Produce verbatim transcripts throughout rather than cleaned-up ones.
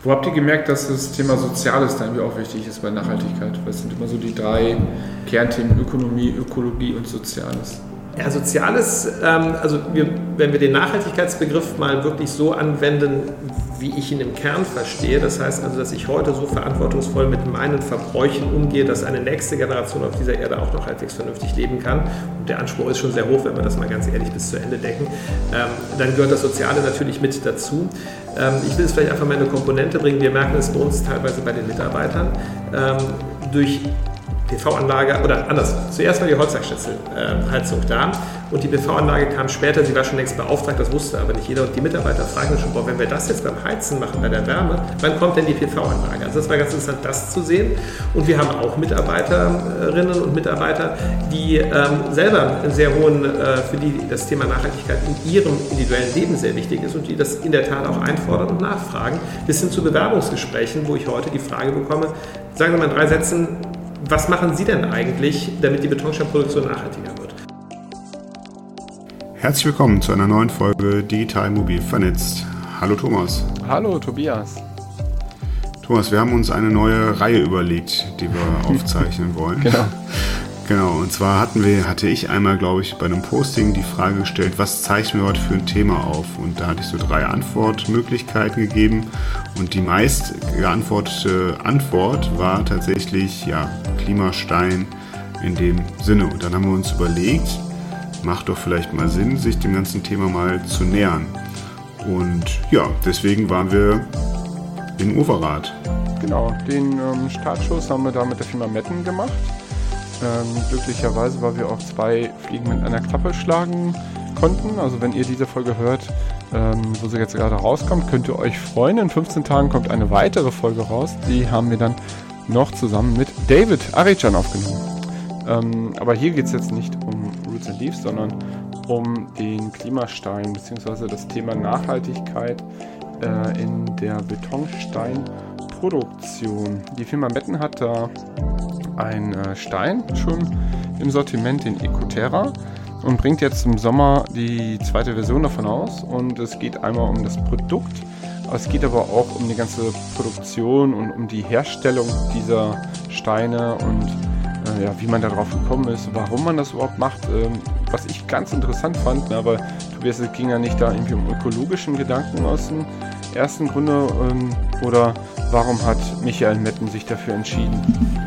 Wo habt ihr gemerkt, dass das Thema Soziales dann irgendwie auch wichtig ist bei Nachhaltigkeit? Was sind immer so die drei Kernthemen: Ökonomie, Ökologie und Soziales? Ja, Soziales, ähm, also wir, wenn wir den Nachhaltigkeitsbegriff mal wirklich so anwenden, wie ich ihn im Kern verstehe, das heißt also, dass ich heute so verantwortungsvoll mit meinen Verbräuchen umgehe, dass eine nächste Generation auf dieser Erde auch noch halbwegs vernünftig leben kann. Und der Anspruch ist schon sehr hoch, wenn wir das mal ganz ehrlich bis zu Ende denken. Ähm, dann gehört das Soziale natürlich mit dazu. Ähm, ich will es vielleicht einfach mal eine Komponente bringen. Wir merken es bei uns teilweise bei den Mitarbeitern. Ähm, durch P V-Anlage, oder anders, zuerst war die Holzhackschnitzelheizung da und die P V-Anlage kam später, sie war schon längst beauftragt, das wusste aber nicht jeder und die Mitarbeiter fragen uns schon, boah, wenn wir das jetzt beim Heizen machen, bei der Wärme, wann kommt denn die P V-Anlage? Also das war ganz interessant, das zu sehen und wir haben auch Mitarbeiterinnen und Mitarbeiter, die ähm, selber einen sehr hohen, äh, für die das Thema Nachhaltigkeit in ihrem individuellen Leben sehr wichtig ist und die das in der Tat auch einfordern und nachfragen, bis hin zu Bewerbungsgesprächen, wo ich heute die Frage bekomme, sagen wir mal in drei Sätzen, was machen Sie denn eigentlich, damit die Betonsteinproduktion nachhaltiger wird? Herzlich willkommen zu einer neuen Folge Digital Mobil vernetzt. Hallo Thomas. Hallo Tobias. Thomas, wir haben uns eine neue Reihe überlegt, die wir aufzeichnen wollen. Genau. Genau, und zwar hatten wir, hatte ich einmal, glaube ich, bei einem Posting die Frage gestellt, was zeichnen wir heute für ein Thema auf? Und da hatte ich so drei Antwortmöglichkeiten gegeben und die meist geantwortete Antwort war tatsächlich, ja, Klimastein in dem Sinne. Und dann haben wir uns überlegt, macht doch vielleicht mal Sinn, sich dem ganzen Thema mal zu nähern. Und ja, deswegen waren wir in Overath. Genau, den ähm, Startschuss haben wir da mit der Firma Metten gemacht. Ähm, glücklicherweise, weil wir auch zwei Fliegen mit einer Klappe schlagen konnten. Also wenn ihr diese Folge hört, ähm, wo sie jetzt gerade rauskommt, könnt ihr euch freuen. In fünfzehn Tagen kommt eine weitere Folge raus. Die haben wir dann noch zusammen mit David Arican aufgenommen. Ähm, aber hier geht es jetzt nicht um Roots and Leaves, sondern um den Klimastein bzw. das Thema Nachhaltigkeit äh, in der Betonsteinproduktion. Die Firma Metten hat da ein äh, Stein schon im Sortiment, den Ecoterra, und bringt jetzt im Sommer die zweite Version davon aus. Und es geht einmal um das Produkt, es geht aber auch um die ganze Produktion und um die Herstellung dieser Steine und äh, ja, wie man darauf gekommen ist, warum man das überhaupt macht. Ähm, was ich ganz interessant fand, ne, weil Tobias, es ging ja nicht da irgendwie um ökologischen Gedanken aus dem ersten Grunde, ähm, oder warum hat Michael Metten sich dafür entschieden?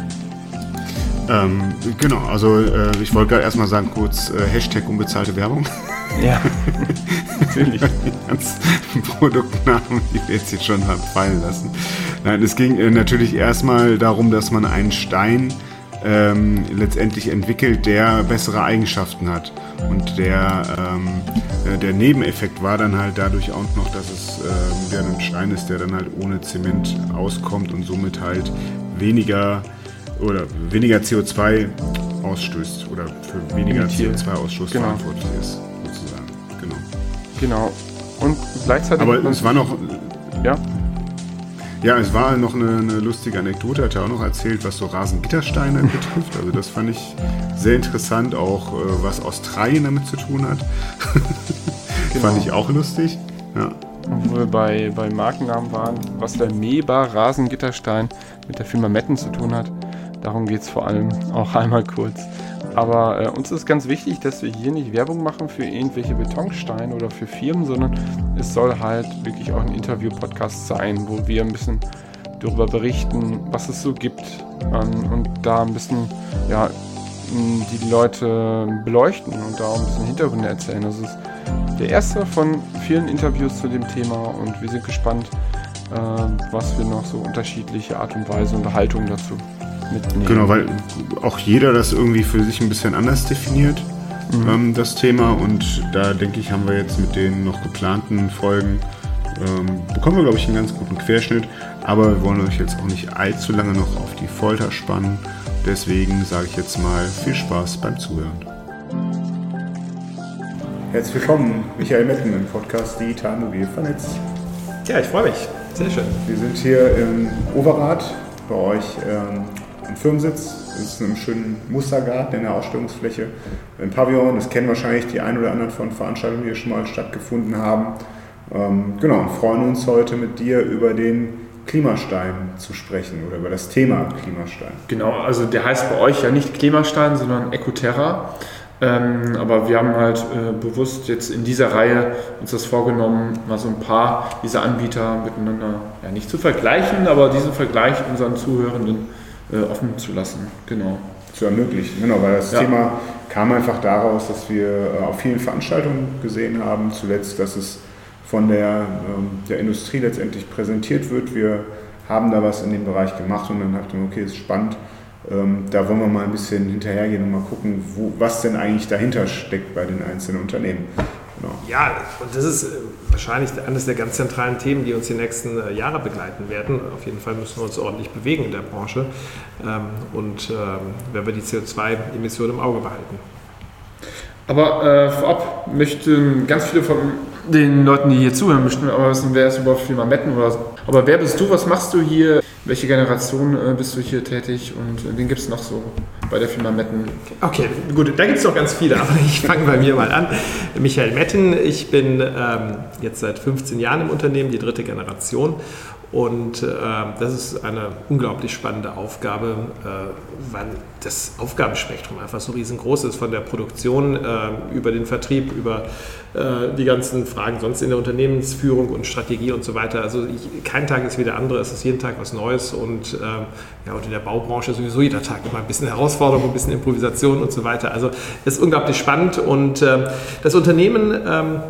Ähm, genau, also äh, ich wollte gerade erstmal sagen, kurz äh, Hashtag unbezahlte Werbung. Ja, natürlich. Die ganzen Produktnamen, die wir jetzt hier schon haben fallen lassen. Nein, es ging äh, natürlich erstmal darum, dass man einen Stein ähm, letztendlich entwickelt, der bessere Eigenschaften hat. Und der, ähm, äh, der Nebeneffekt war dann halt dadurch auch noch, dass es äh, wieder ein Stein ist, der dann halt ohne Zement auskommt und somit halt weniger oder weniger C O zwei ausstößt oder für weniger C O zwei Ausstoß genau. verantwortlich ist, sozusagen. Genau. Genau. Und gleichzeitig... Aber es war noch... Ja? Ja, es war noch eine, eine lustige Anekdote, hat er auch noch erzählt, was so Rasengittersteine betrifft. Also das fand ich sehr interessant, auch was Australien damit zu tun hat. Genau. Fand ich auch lustig. Ja. Wo wir bei, bei Markennamen waren, was der Meba Rasengitterstein mit der Firma Metten zu tun hat. Darum geht es vor allem auch einmal kurz. Aber äh, uns ist ganz wichtig, dass wir hier nicht Werbung machen für irgendwelche Betonsteine oder für Firmen, sondern es soll halt wirklich auch ein Interview-Podcast sein, wo wir ein bisschen darüber berichten, was es so gibt, ähm, und da ein bisschen ja, die Leute beleuchten und da auch ein bisschen Hintergründe erzählen. Das ist der erste von vielen Interviews zu dem Thema und wir sind gespannt, äh, was wir noch so unterschiedliche Art und Weise und Haltung dazu mitnehmen. Genau, weil auch jeder das irgendwie für sich ein bisschen anders definiert, mhm. ähm, das Thema. Und da denke ich, haben wir jetzt mit den noch geplanten Folgen, ähm, bekommen wir, glaube ich, einen ganz guten Querschnitt. Aber wir wollen euch jetzt auch nicht allzu lange noch auf die Folter spannen. Deswegen sage ich jetzt mal viel Spaß beim Zuhören. Herzlich willkommen, Michael Metten im Podcast Digital Mobil vernetzt. Ja, ich freue mich. Sehr schön. Wir sind hier in Overath bei euch ähm, am Firmensitz. Wir sitzen im schönen Mustergarten in der Ausstellungsfläche im Pavillon. Das kennen wahrscheinlich die ein oder anderen von Veranstaltungen, die hier schon mal stattgefunden haben. Ähm, genau, und freuen uns heute mit dir über den Klimastein zu sprechen oder über das Thema Klimastein. Genau, also der heißt bei euch ja nicht Klimastein, sondern Ecoterra. Ähm, aber wir haben halt äh, bewusst jetzt in dieser Reihe uns das vorgenommen, mal so ein paar dieser Anbieter miteinander ja, nicht zu vergleichen, aber diesen Vergleich unseren Zuhörenden äh, offen zu lassen. Genau. Zu ermöglichen, genau, weil das ja. Thema kam einfach daraus, dass wir äh, auf vielen Veranstaltungen gesehen haben, zuletzt, dass es von der, ähm, der Industrie letztendlich präsentiert wird. Wir haben da was in dem Bereich gemacht und dann dachten wir, okay, ist spannend. Ähm, da wollen wir mal ein bisschen hinterhergehen und mal gucken, wo, was denn eigentlich dahinter steckt bei den einzelnen Unternehmen. Genau. Ja, und das ist wahrscheinlich eines der ganz zentralen Themen, die uns die nächsten Jahre begleiten werden. Auf jeden Fall müssen wir uns ordentlich bewegen in der Branche ähm, und ähm, werden wir die C O zwei Emissionen im Auge behalten. Aber äh, vorab möchten ganz viele von den Leuten, die hier zuhören, möchten aber wissen, wer ist überhaupt Firma Metten oder so. Aber wer bist du, was machst du hier, welche Generation äh, bist du hier tätig und äh, wen gibt es noch so bei der Firma Metten? Okay, gut, da gibt es noch ganz viele, aber ich fange bei mir mal an. Michael Metten, ich bin ähm, jetzt seit fünfzehn Jahren im Unternehmen, die dritte Generation. Und äh, das ist eine unglaublich spannende Aufgabe, äh, weil das Aufgabenspektrum einfach so riesengroß ist, von der Produktion äh, über den Vertrieb, über äh, die ganzen Fragen sonst in der Unternehmensführung und Strategie und so weiter. Also ich, kein Tag ist wie der andere, es ist jeden Tag was Neues und, äh, ja, und in der Baubranche sowieso jeder Tag immer ein bisschen Herausforderung, ein bisschen Improvisation und so weiter. Also es ist unglaublich spannend und äh, das Unternehmen ähm,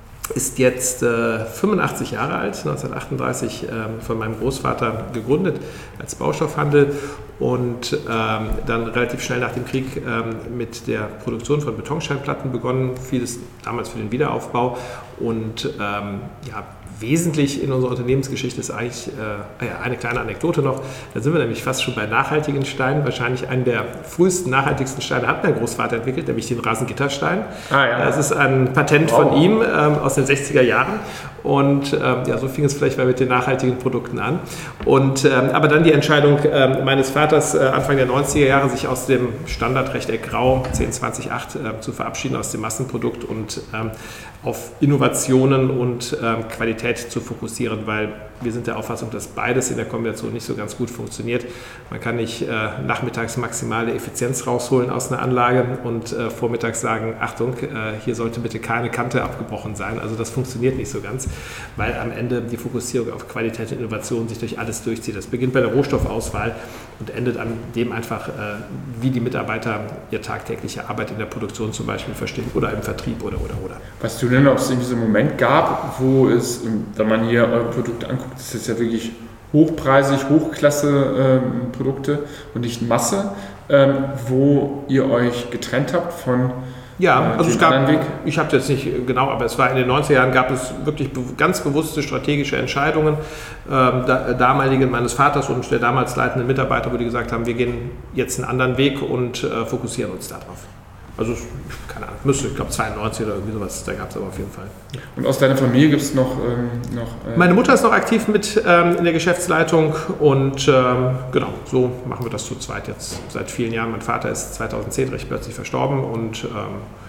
ist jetzt äh, fünfundachtzig Jahre alt, neunzehnhundertachtunddreißig ähm, von meinem Großvater gegründet als Baustoffhandel und ähm, dann relativ schnell nach dem Krieg ähm, mit der Produktion von Betonscheinplatten begonnen, vieles damals für den Wiederaufbau und ähm, ja, wesentlich in unserer Unternehmensgeschichte ist eigentlich äh, ja, eine kleine Anekdote noch. Da sind wir nämlich fast schon bei nachhaltigen Steinen. Wahrscheinlich einen der frühesten, nachhaltigsten Steine hat mein Großvater entwickelt, nämlich den Rasengitterstein. Ah, ja. Das ist ein Patent wow. von ihm ähm, aus den sechziger Jahren. Und ähm, ja, so fing es vielleicht mal mit den nachhaltigen Produkten an. Und, ähm, aber dann die Entscheidung ähm, meines Vaters äh, Anfang der neunziger Jahre, sich aus dem Standardrechteck Grau zehn zwanzig acht äh, zu verabschieden, aus dem Massenprodukt und ähm, auf Innovationen und ähm, Qualität zu fokussieren, weil wir sind der Auffassung, dass beides in der Kombination nicht so ganz gut funktioniert. Man kann nicht äh, nachmittags maximale Effizienz rausholen aus einer Anlage und äh, vormittags sagen, Achtung, äh, hier sollte bitte keine Kante abgebrochen sein. Also das funktioniert nicht so ganz, weil am Ende die Fokussierung auf Qualität und Innovation sich durch alles durchzieht. Das beginnt bei der Rohstoffauswahl und endet an dem einfach, äh, wie die Mitarbeiter ihre tagtägliche Arbeit in der Produktion zum Beispiel verstehen oder im Vertrieb oder, oder, oder. Weißt du denn, ob es in diesem Moment gab, wo es, wenn man hier eure Produkte anguckt, das ist ja wirklich hochpreisig, Hochklasse-Produkte ähm, und nicht Masse, ähm, wo ihr euch getrennt habt von Ja, also es gab, Weg? ich habe jetzt nicht genau, aber es war in den neunziger Jahren gab es wirklich be- ganz bewusste strategische Entscheidungen ähm, da, damaligen meines Vaters und der damals leitenden Mitarbeiter, wo die gesagt haben, wir gehen jetzt einen anderen Weg und äh, fokussieren uns darauf. Also, keine Ahnung, müsste, ich glaube zweiundneunzig oder irgendwie sowas, da gab es aber auf jeden Fall. Und aus deiner Familie gibt es noch... Ähm, noch äh Meine Mutter ist noch aktiv mit ähm, in der Geschäftsleitung und ähm, genau, so machen wir das zu zweit jetzt seit vielen Jahren. Mein Vater ist zweitausendzehn recht plötzlich verstorben und ähm,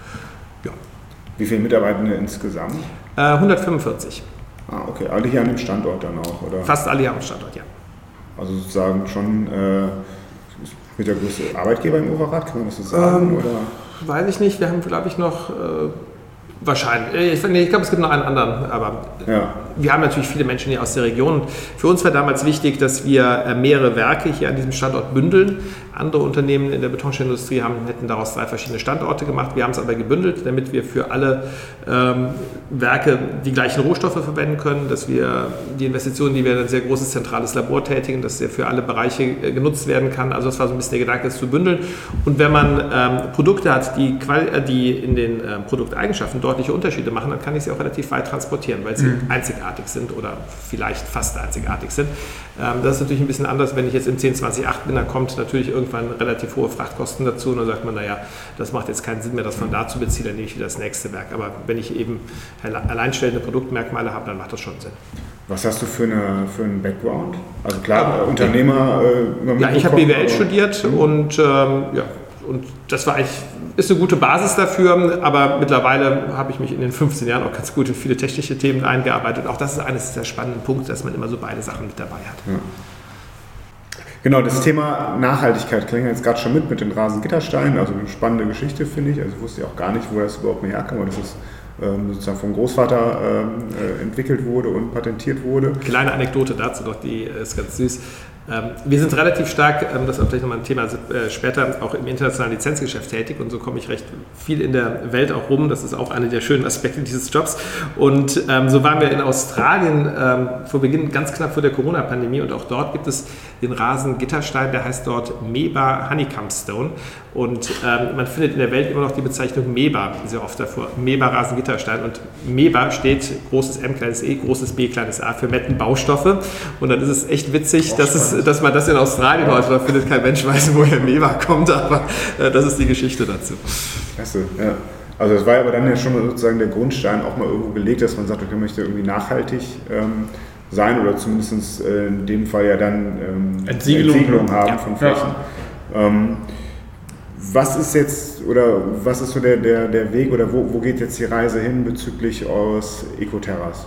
ja. Wie viele Mitarbeitende insgesamt? Äh, hundertfünfundvierzig. Ah, okay. Alle hier an dem Standort dann auch, oder? Fast alle hier am Standort, ja. Also sozusagen schon äh, mit der größte Arbeitgeber im Overath, kann man das so sagen? Ähm, oder? Weiß ich nicht. Wir haben, glaube ich, noch... Äh, Wahrscheinlich. Ich, nee, ich glaube, es gibt noch einen anderen, aber ja. Wir haben natürlich viele Menschen hier aus der Region. Für uns war damals wichtig, dass wir mehrere Werke hier an diesem Standort bündeln. Andere Unternehmen in der Betonsteinindustrie haben, hätten daraus drei verschiedene Standorte gemacht. Wir haben es aber gebündelt, damit wir für alle ähm, Werke die gleichen Rohstoffe verwenden können, dass wir die Investitionen, die wir in ein sehr großes zentrales Labor tätigen, dass der für alle Bereiche äh, genutzt werden kann. Also das war so ein bisschen der Gedanke, es zu bündeln. Und wenn man ähm, Produkte hat, die, Quali- die in den äh, Produkteigenschaften deutliche Unterschiede machen, dann kann ich sie auch relativ weit transportieren, weil sie mhm. einzigartig sind oder vielleicht fast einzigartig sind. Ähm, das ist natürlich ein bisschen anders, wenn ich jetzt im zehn zwanzig acht bin, dann kommt natürlich irgendwann relativ hohe Frachtkosten dazu und dann sagt man, naja, das macht jetzt keinen Sinn mehr, das von da zu beziehen, dann nehme ich wieder das nächste Werk. Aber wenn ich eben alleinstellende Produktmerkmale habe, dann macht das schon Sinn. Was hast du für, eine, für einen Background? Also klar, ja, Unternehmer... Äh, ja, ich habe B W L studiert mhm. und ähm, ja, und das war eigentlich, ist eine gute Basis dafür, aber mittlerweile habe ich mich in den fünfzehn Jahren auch ganz gut in viele technische Themen eingearbeitet. Und auch das ist eines der spannenden Punkte, dass man immer so beide Sachen mit dabei hat. Ja. Genau, das Thema Nachhaltigkeit klingt jetzt gerade schon mit, mit den Rasengittersteinen, also eine spannende Geschichte, finde ich. Also ich wusste ja auch gar nicht, wo das überhaupt mehr herkam, aber dass es ähm, sozusagen vom Großvater ähm, äh, entwickelt wurde und patentiert wurde. Kleine Anekdote dazu noch, die ist ganz süß. Ähm, wir sind relativ stark, ähm, das ist vielleicht nochmal ein Thema äh, später, auch im internationalen Lizenzgeschäft tätig und so komme ich recht viel in der Welt auch rum. Das ist auch einer der schönen Aspekte dieses Jobs. Und ähm, so waren wir in Australien ähm, vor Beginn, ganz knapp vor der Corona-Pandemie, und auch dort gibt es den Rasengitterstein, der heißt dort Meba Honeycomb Stone. Und ähm, man findet in der Welt immer noch die Bezeichnung Meba sehr oft davor. Meba Rasengitterstein. Und Meba steht großes M, kleines E, großes B, kleines A für Mettenbaustoffe. Und dann ist es echt witzig, dass, es, dass man das in Australien heute noch findet. Kein Mensch weiß, woher Meba kommt, aber äh, das ist die Geschichte dazu. Klasse, ja. Also das war aber dann ja schon sozusagen der Grundstein auch mal irgendwo gelegt, dass man sagt, okay, man möchte irgendwie nachhaltig ähm, sein oder zumindest äh, in dem Fall ja dann ähm, Entsiegelung, Entsiegelung haben ja. von Flächen. Ja. Ähm, was ist jetzt oder was ist so der, der, der Weg oder wo, wo geht jetzt die Reise hin bezüglich eures Ecoterras?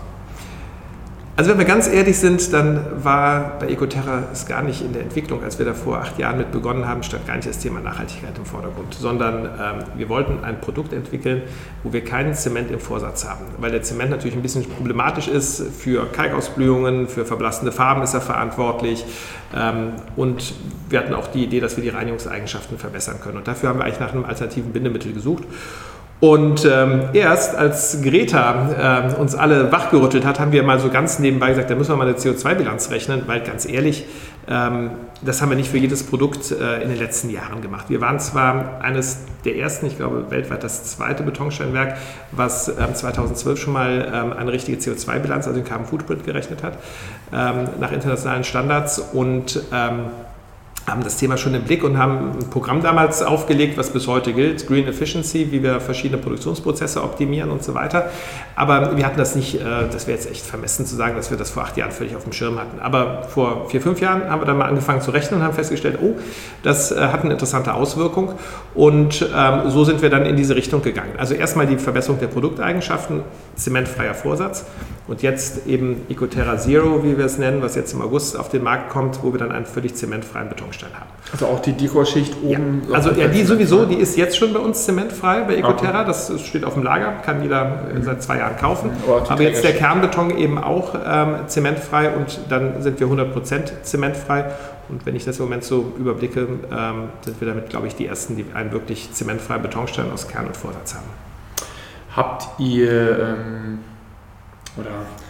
Also wenn wir ganz ehrlich sind, dann war bei Ecoterra es gar nicht in der Entwicklung, als wir da vor acht Jahren mit begonnen haben, stand gar nicht das Thema Nachhaltigkeit im Vordergrund, sondern ähm, wir wollten ein Produkt entwickeln, wo wir keinen Zement im Vorsatz haben, weil der Zement natürlich ein bisschen problematisch ist, für Kalkausblühungen, für verblassende Farben ist er verantwortlich ähm, und wir hatten auch die Idee, dass wir die Reinigungseigenschaften verbessern können und dafür haben wir eigentlich nach einem alternativen Bindemittel gesucht. Und ähm, erst als Greta äh, uns alle wachgerüttelt hat, haben wir mal so ganz nebenbei gesagt, da müssen wir mal eine C O zwei Bilanz rechnen, weil ganz ehrlich, ähm, das haben wir nicht für jedes Produkt äh, in den letzten Jahren gemacht. Wir waren zwar eines der ersten, ich glaube weltweit das zweite Betonsteinwerk, was ähm, zweitausendzwölf schon mal ähm, eine richtige C O zwei Bilanz, also den Carbon Footprint gerechnet hat, ähm, nach internationalen Standards und ähm, haben das Thema schon im Blick und haben ein Programm damals aufgelegt, was bis heute gilt, Green Efficiency, wie wir verschiedene Produktionsprozesse optimieren und so weiter. Aber wir hatten das nicht, das wäre jetzt echt vermessen zu sagen, dass wir das vor acht Jahren völlig auf dem Schirm hatten. Aber vor vier, fünf Jahren haben wir dann mal angefangen zu rechnen und haben festgestellt, oh, das hat eine interessante Auswirkung. Und ähm, so sind wir dann in diese Richtung gegangen. Also erstmal die Verbesserung der Produkteigenschaften, zementfreier Vorsatz. Und jetzt eben Ecoterra Zero, wie wir es nennen, was jetzt im August auf den Markt kommt, wo wir dann einen völlig zementfreien Betonstein haben. Also auch die Dekoschicht oben? Ja, also ja, die sowieso, die ist jetzt schon bei uns zementfrei bei Ecoterra. Okay. Das steht auf dem Lager, kann jeder mhm. seit zwei Jahren kaufen. Oh, aber jetzt der Kernbeton eben auch ähm, zementfrei und dann sind wir hundert Prozent zementfrei. Und wenn ich das im Moment so überblicke, ähm, sind wir damit, glaube ich, die Ersten, die einen wirklich zementfreien Betonstein aus Kern und Vorsatz haben. Habt ihr... Ähm oder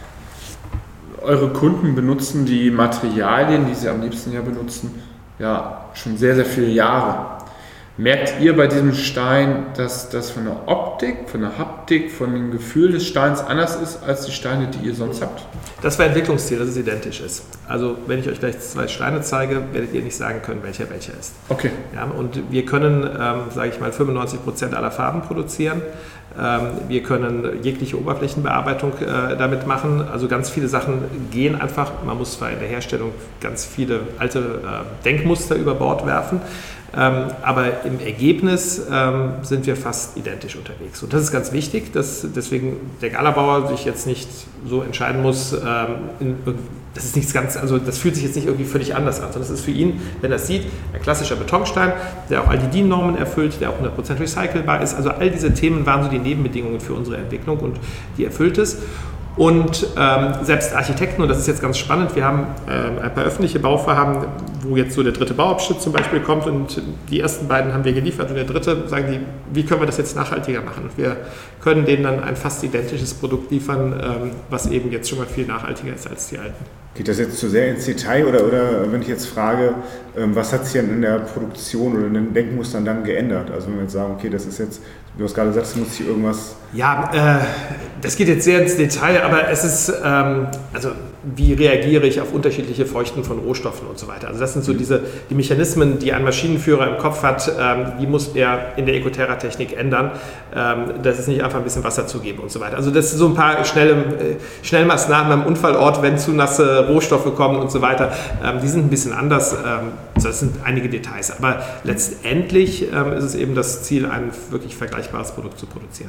eure Kunden benutzen die Materialien, die sie am liebsten ja benutzen, ja schon sehr, sehr viele Jahre. Merkt ihr bei diesem Stein, dass das von der Optik, von der Haptik, von dem Gefühl des Steins anders ist als die Steine, die ihr sonst habt? Das war Entwicklungsziel, dass es identisch ist. Also wenn ich euch gleich zwei Steine zeige, werdet ihr nicht sagen können, welcher welcher ist. Okay. Ja, und wir können, ähm, sage ich mal, fünfundneunzig Prozent aller Farben produzieren. Ähm, wir können jegliche Oberflächenbearbeitung äh, damit machen. Also ganz viele Sachen gehen einfach. Man muss zwar in der Herstellung ganz viele alte äh, Denkmuster über Bord werfen. Ähm, aber im Ergebnis ähm, sind wir fast identisch unterwegs. Und das ist ganz wichtig, dass deswegen der Galabauer sich jetzt nicht so entscheiden muss, ähm, in, das ist nichts ganz, also das fühlt sich jetzt nicht irgendwie völlig anders an, sondern das ist für ihn, wenn er es sieht, ein klassischer Betonstein, der auch all die D I N-Normen erfüllt, der auch hundert Prozent recycelbar ist. Also all diese Themen waren so die Nebenbedingungen für unsere Entwicklung und die erfüllt es. Und ähm, selbst Architekten, und das ist jetzt ganz spannend, wir haben ähm, ein paar öffentliche Bauvorhaben, wo jetzt so der dritte Bauabschnitt zum Beispiel kommt und die ersten beiden haben wir geliefert und der dritte sagen die, wie können wir das jetzt nachhaltiger machen? Und wir können denen dann ein fast identisches Produkt liefern, ähm, was eben jetzt schon mal viel nachhaltiger ist als die alten. Geht das jetzt zu sehr ins Detail oder, oder wenn ich jetzt frage, ähm, was hat sich denn in der Produktion oder in den Denkmustern dann geändert? Also wenn wir jetzt sagen, okay, das ist jetzt, du hast gerade gesagt, es muss sich irgendwas... Ja, äh, das geht jetzt sehr ins Detail, aber es ist, ähm, also wie reagiere ich auf unterschiedliche Feuchten von Rohstoffen und so weiter. Also das sind so diese die Mechanismen, die ein Maschinenführer im Kopf hat, ähm, die muss er in der Ecoterra-Technik ändern. Ähm, das ist nicht einfach ein bisschen Wasser zugeben und so weiter. Also das sind so ein paar schnelle, äh, Schnellmaßnahmen am Unfallort, wenn zu nasse Rohstoffe kommen und so weiter. Ähm, die sind ein bisschen anders. Ähm, das sind einige Details. Aber letztendlich ähm, ist es eben das Ziel, ein wirklich vergleichbares Produkt zu produzieren.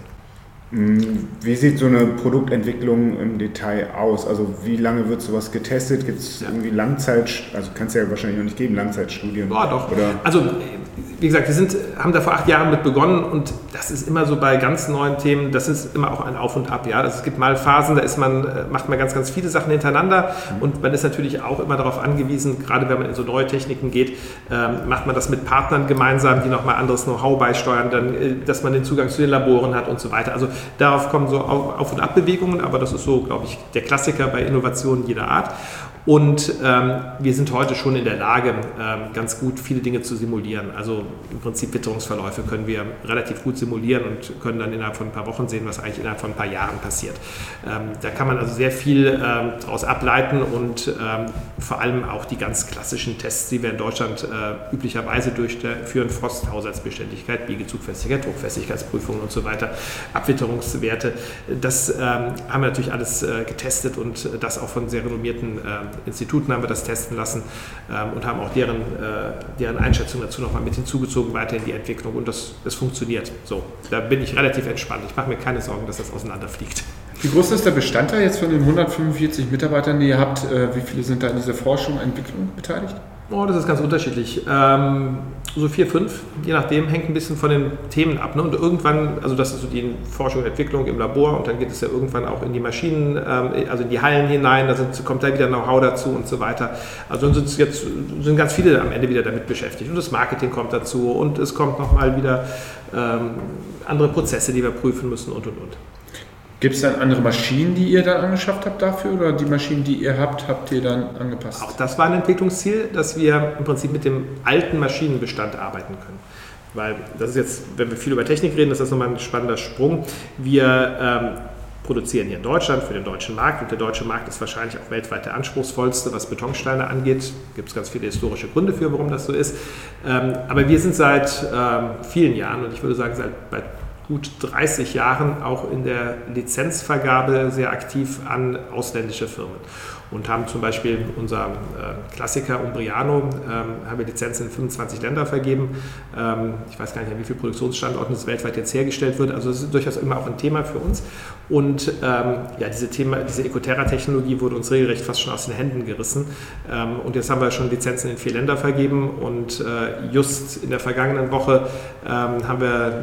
Wie sieht so eine Produktentwicklung im Detail aus? Also wie lange wird sowas getestet? Gibt es ja. irgendwie Langzeit, also kann es ja wahrscheinlich noch nicht geben, Langzeitstudien? Boah, doch. Oder? Also wie gesagt, wir sind, haben da vor acht Jahren mit begonnen und das ist immer so bei ganz neuen Themen, das ist immer auch ein Auf und Ab. Ja? Also es gibt mal Phasen, da ist man, macht man ganz, ganz viele Sachen hintereinander mhm. und man ist natürlich auch immer darauf angewiesen, gerade wenn man in so neue Techniken geht, ähm, macht man das mit Partnern gemeinsam, die nochmal anderes Know-how beisteuern, dann, äh, dass man den Zugang zu den Laboren hat und so weiter. Also darauf kommen so Auf- und Abbewegungen, aber das ist so, glaube ich, der Klassiker bei Innovationen jeder Art. Und ähm, wir sind heute schon in der Lage, ähm, ganz gut viele Dinge zu simulieren. Also im Prinzip Witterungsverläufe können wir relativ gut simulieren und können dann innerhalb von ein paar Wochen sehen, was eigentlich innerhalb von ein paar Jahren passiert. Ähm, da kann man also sehr viel ähm, daraus ableiten und ähm, vor allem auch die ganz klassischen Tests, die wir in Deutschland äh, üblicherweise durchführen, Frost, Haushaltsbeständigkeit, Biegezugfestigkeit, Druckfestigkeitsprüfungen und so weiter, Abwitterungswerte. Das ähm, haben wir natürlich alles äh, getestet und das auch von sehr renommierten äh, Instituten haben wir das testen lassen ähm, und haben auch deren, äh, deren Einschätzung dazu nochmal mit hinzugezogen, weiter in die Entwicklung und das, das funktioniert. So, da bin ich relativ entspannt. Ich mache mir keine Sorgen, dass das auseinanderfliegt. Wie groß ist der Bestandteil jetzt von den hundertfünfundvierzig Mitarbeitern, die ihr habt? Äh, wie viele sind da in dieser Forschung und Entwicklung beteiligt? Oh, das ist ganz unterschiedlich. Ähm, so vier, fünf, je nachdem, hängt ein bisschen von den Themen ab. Ne? Und irgendwann, also das ist so die Forschung und Entwicklung im Labor und dann geht es ja irgendwann auch in die Maschinen, ähm, also in die Hallen hinein, da sind, kommt da wieder Know-how dazu und so weiter. Also dann sind jetzt sind ganz viele am Ende wieder damit beschäftigt und das Marketing kommt dazu und es kommt nochmal wieder ähm, andere Prozesse, die wir prüfen müssen und und und. Gibt es dann andere Maschinen, die ihr dann angeschafft habt dafür oder die Maschinen, die ihr habt, habt ihr dann angepasst? Auch das war ein Entwicklungsziel, dass wir im Prinzip mit dem alten Maschinenbestand arbeiten können. Weil das ist jetzt, wenn wir viel über Technik reden, ist das nochmal ein spannender Sprung. Wir ähm, produzieren hier in Deutschland für den deutschen Markt und der deutsche Markt ist wahrscheinlich auch weltweit der anspruchsvollste, was Betonsteine angeht. Da gibt es ganz viele historische Gründe für, warum das so ist. Ähm, aber wir sind seit ähm, vielen Jahren und ich würde sagen seit bei gut dreißig Jahren auch in der Lizenzvergabe sehr aktiv an ausländische Firmen und haben zum Beispiel unser äh, Klassiker Umbriano, ähm, haben wir Lizenzen in fünfundzwanzig Länder vergeben. Ähm, ich weiß gar nicht, an wie vielen Produktionsstandorten es weltweit jetzt hergestellt wird. Also das ist durchaus immer auch ein Thema für uns. Und ähm, ja, diese, Thema, diese Ecoterra-Technologie wurde uns regelrecht fast schon aus den Händen gerissen. Ähm, und jetzt haben wir schon Lizenzen in vier Länder vergeben und äh, just in der vergangenen Woche ähm, haben wir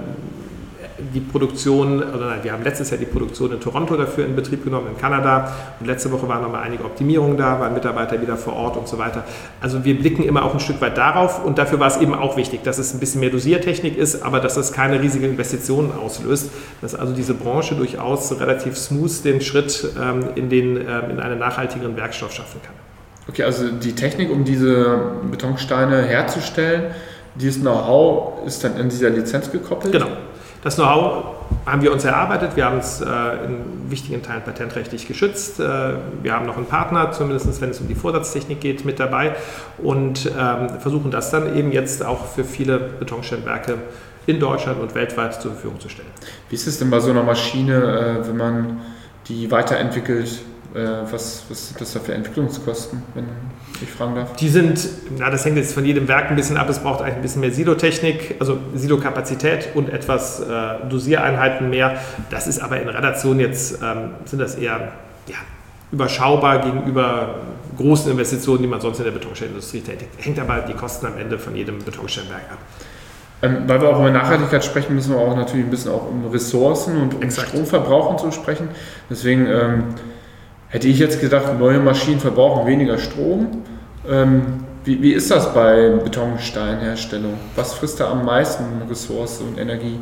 die Produktion, oder nein, wir haben letztes Jahr die Produktion in Toronto dafür in Betrieb genommen, in Kanada. Und letzte Woche waren nochmal einige Optimierungen da, waren Mitarbeiter wieder vor Ort und so weiter. Also wir blicken immer auch ein Stück weit darauf und dafür war es eben auch wichtig, dass es ein bisschen mehr Dosiertechnik ist, aber dass es keine riesigen Investitionen auslöst, dass also diese Branche durchaus relativ smooth den Schritt ähm, in, den, ähm, in einen nachhaltigeren Werkstoff schaffen kann. Okay, also die Technik, um diese Betonsteine herzustellen, dieses Know-how ist dann in dieser Lizenz gekoppelt? Genau. Das Know-how haben wir uns erarbeitet. Wir haben es äh, in wichtigen Teilen patentrechtlich geschützt. Äh, wir haben noch einen Partner, zumindest wenn es um die Vorsatztechnik geht, mit dabei und ähm, versuchen das dann eben jetzt auch für viele Betonsteinwerke in Deutschland und weltweit zur Verfügung zu stellen. Wie ist es denn bei so einer Maschine, äh, wenn man die weiterentwickelt? Äh, was, was sind das da für Entwicklungskosten, wenn ich fragen darf? Die sind, na, das hängt jetzt von jedem Werk ein bisschen ab. Es braucht eigentlich ein bisschen mehr Silotechnik, also Silokapazität und etwas äh, Dosiereinheiten mehr. Das ist aber in Relation jetzt, ähm, sind das eher ja, überschaubar gegenüber großen Investitionen, die man sonst in der Betonsteinindustrie tätigt. Hängt aber die Kosten am Ende von jedem Betonsteinwerk ab. Ähm, weil wir auch über Nachhaltigkeit sprechen, müssen wir auch natürlich ein bisschen auch um Ressourcen und um Exakt. Stromverbrauch und so sprechen. Deswegen ähm, hätte ich jetzt gedacht, neue Maschinen verbrauchen weniger Strom. Ähm, wie, wie ist das bei Betonsteinherstellung? Was frisst da am meisten Ressource und Energie?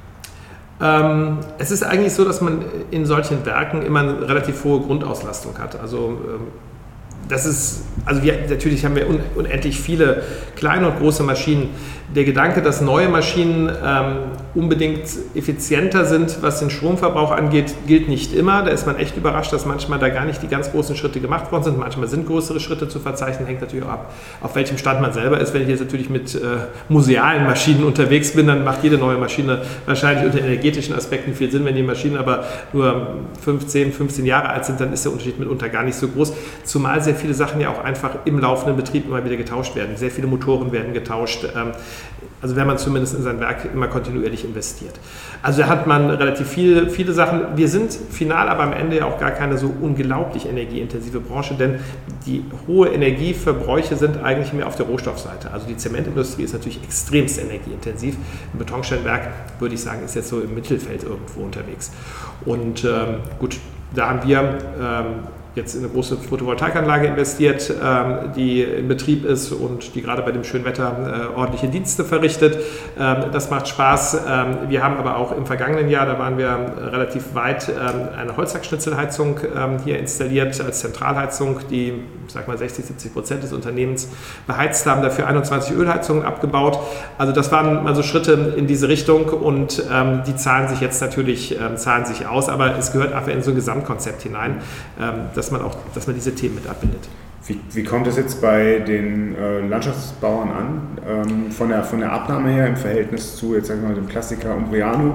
Ähm, es ist eigentlich so, dass man in solchen Werken immer eine relativ hohe Grundauslastung hat. Also ähm, das ist also wir, natürlich haben wir un, unendlich viele kleine und große Maschinen. Der Gedanke, dass neue Maschinen ähm, unbedingt effizienter sind, was den Stromverbrauch angeht, gilt nicht immer. Da ist man echt überrascht, dass manchmal da gar nicht die ganz großen Schritte gemacht worden sind. Manchmal sind größere Schritte zu verzeichnen, hängt natürlich auch ab, auf welchem Stand man selber ist. Wenn ich jetzt natürlich mit äh, musealen Maschinen unterwegs bin, dann macht jede neue Maschine wahrscheinlich unter energetischen Aspekten viel Sinn. Wenn die Maschinen aber nur fünfzehn, fünfzehn Jahre alt sind, dann ist der Unterschied mitunter gar nicht so groß. Zumal sehr viele Sachen ja auch einfach im laufenden Betrieb immer wieder getauscht werden. Sehr viele Motoren werden getauscht. Ähm, Also wenn man zumindest in sein Werk immer kontinuierlich investiert. Also da hat man relativ viel, viele Sachen. Wir sind final aber am Ende ja auch gar keine so unglaublich energieintensive Branche, denn die hohe Energieverbräuche sind eigentlich mehr auf der Rohstoffseite. Also die Zementindustrie ist natürlich extremst energieintensiv. Ein Betonsteinwerk, würde ich sagen, ist jetzt so im Mittelfeld irgendwo unterwegs. Und ähm, gut, da haben wir ähm, jetzt in eine große Photovoltaikanlage investiert, ähm, die in Betrieb ist und die gerade bei dem schönen Wetter äh, ordentliche Dienste verrichtet. Ähm, das macht Spaß. Ähm, wir haben aber auch im vergangenen Jahr, da waren wir relativ weit, ähm, eine Holzhackschnitzelheizung ähm, hier installiert als Zentralheizung, die, ich sag mal, sechzig, siebzig Prozent des Unternehmens beheizt haben, dafür einundzwanzig Ölheizungen abgebaut. Also das waren mal so Schritte in diese Richtung und ähm, die zahlen sich jetzt natürlich ähm, zahlen sich aus, aber es gehört einfach in so ein Gesamtkonzept hinein, ähm, dass man auch, dass man diese Themen mit abbildet. Wie, wie kommt es jetzt bei den äh, Landschaftsbauern an, ähm, von, der, von der Abnahme her im Verhältnis zu, jetzt sagen wir mal, dem Klassiker Umbriano?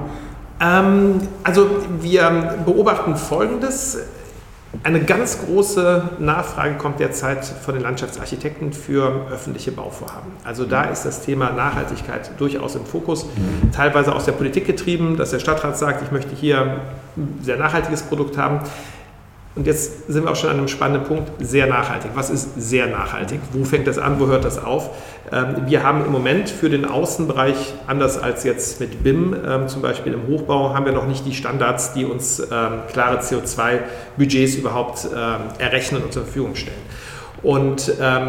Ähm, also wir beobachten Folgendes. Eine ganz große Nachfrage kommt derzeit von den Landschaftsarchitekten für öffentliche Bauvorhaben. Also da ist das Thema Nachhaltigkeit durchaus im Fokus, teilweise aus der Politik getrieben, dass der Stadtrat sagt, ich möchte hier ein sehr nachhaltiges Produkt haben. Und jetzt sind wir auch schon an einem spannenden Punkt, sehr nachhaltig. Was ist sehr nachhaltig? Wo fängt das an, wo hört das auf? Wir haben im Moment für den Außenbereich, anders als jetzt mit B I M, zum Beispiel im Hochbau, haben wir noch nicht die Standards, die uns klare C O zwei Budgets überhaupt errechnen und zur Verfügung stellen. Und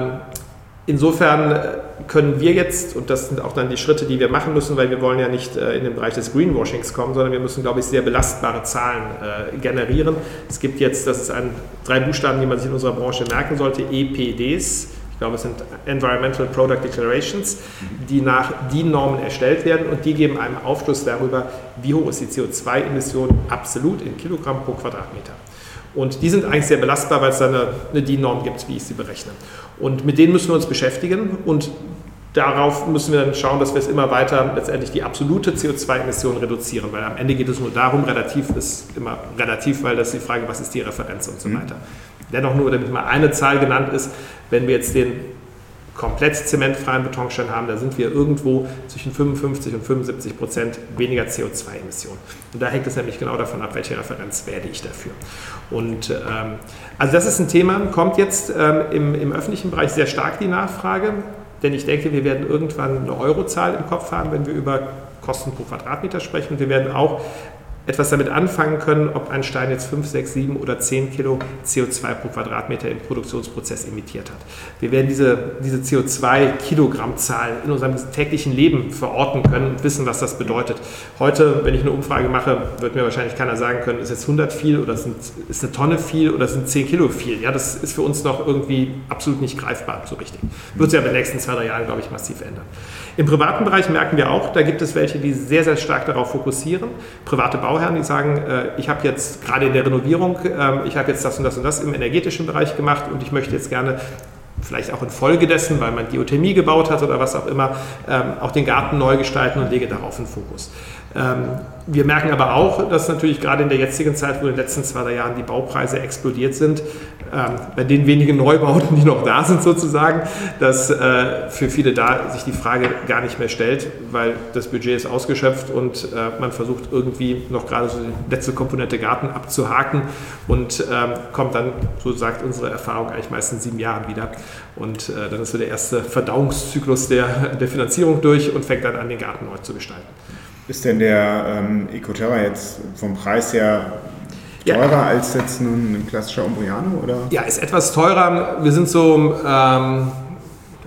insofern können wir jetzt, und das sind auch dann die Schritte, die wir machen müssen, weil wir wollen ja nicht in den Bereich des Greenwashings kommen, sondern wir müssen, glaube ich, sehr belastbare Zahlen äh, generieren. Es gibt jetzt, das ist ein, drei Buchstaben, die man sich in unserer Branche merken sollte, E P Ds. Ich glaube, es sind Environmental Product Declarations, die nach D I N-Normen erstellt werden und die geben einem Aufschluss darüber, wie hoch ist die C O zwei Emission absolut in Kilogramm pro Quadratmeter. Und die sind eigentlich sehr belastbar, weil es da eine, eine D I N-Norm gibt, wie ich sie berechne. Und mit denen müssen wir uns beschäftigen und darauf müssen wir dann schauen, dass wir es immer weiter letztendlich die absolute C O zwei Emission reduzieren, weil am Ende geht es nur darum, relativ ist immer relativ, weil das ist die Frage, was ist die Referenz und so weiter. Dennoch nur, damit mal eine Zahl genannt ist, wenn wir jetzt den komplett zementfreien Betonstein haben, da sind wir irgendwo zwischen fünfundfünfzig und fünfundsiebzig Prozent weniger C O zwei Emissionen. Und da hängt es nämlich genau davon ab, welche Referenz wähle ich dafür. Und ähm, also das ist ein Thema, kommt jetzt ähm, im, im öffentlichen Bereich sehr stark die Nachfrage, denn ich denke, wir werden irgendwann eine Eurozahl im Kopf haben, wenn wir über Kosten pro Quadratmeter sprechen. Wir werden auch etwas damit anfangen können, ob ein Stein jetzt fünf, sechs, sieben oder zehn Kilo C O zwei pro Quadratmeter im Produktionsprozess emittiert hat. Wir werden diese, diese C O zwei Kilogrammzahl in unserem täglichen Leben verorten können und wissen, was das bedeutet. Heute, wenn ich eine Umfrage mache, wird mir wahrscheinlich keiner sagen können, ist jetzt hundert viel oder sind, ist eine Tonne viel oder sind zehn Kilo viel. Ja, das ist für uns noch irgendwie absolut nicht greifbar so richtig. Wird sich aber in den nächsten zwei, drei Jahren, glaube ich, massiv ändern. Im privaten Bereich merken wir auch, da gibt es welche, die sehr, sehr stark darauf fokussieren. Private Bauherren, die sagen, äh, ich habe jetzt gerade in der Renovierung, äh, ich habe jetzt das und das und das im energetischen Bereich gemacht und ich möchte jetzt gerne vielleicht auch infolge dessen, weil man Geothermie gebaut hat oder was auch immer, ähm, auch den Garten neu gestalten und lege darauf einen Fokus. Ähm, wir merken aber auch, dass natürlich gerade in der jetzigen Zeit, wo in den letzten zwei, drei Jahren die Baupreise explodiert sind, ähm, bei den wenigen Neubauten, die noch da sind sozusagen, dass äh, für viele da sich die Frage gar nicht mehr stellt, weil das Budget ist ausgeschöpft und äh, man versucht irgendwie noch gerade so die letzte Komponente Garten abzuhaken und ähm, kommt dann, so sagt unsere Erfahrung, eigentlich meistens sieben Jahren wieder. Und äh, dann ist so der erste Verdauungszyklus der, der Finanzierung durch und fängt dann an, den Garten neu zu gestalten. Ist denn der ähm, Ecoterra jetzt vom Preis her teurer ja. als jetzt nun ein klassischer Umbriano? Oder? Ja, ist etwas teurer. Wir sind so, ähm,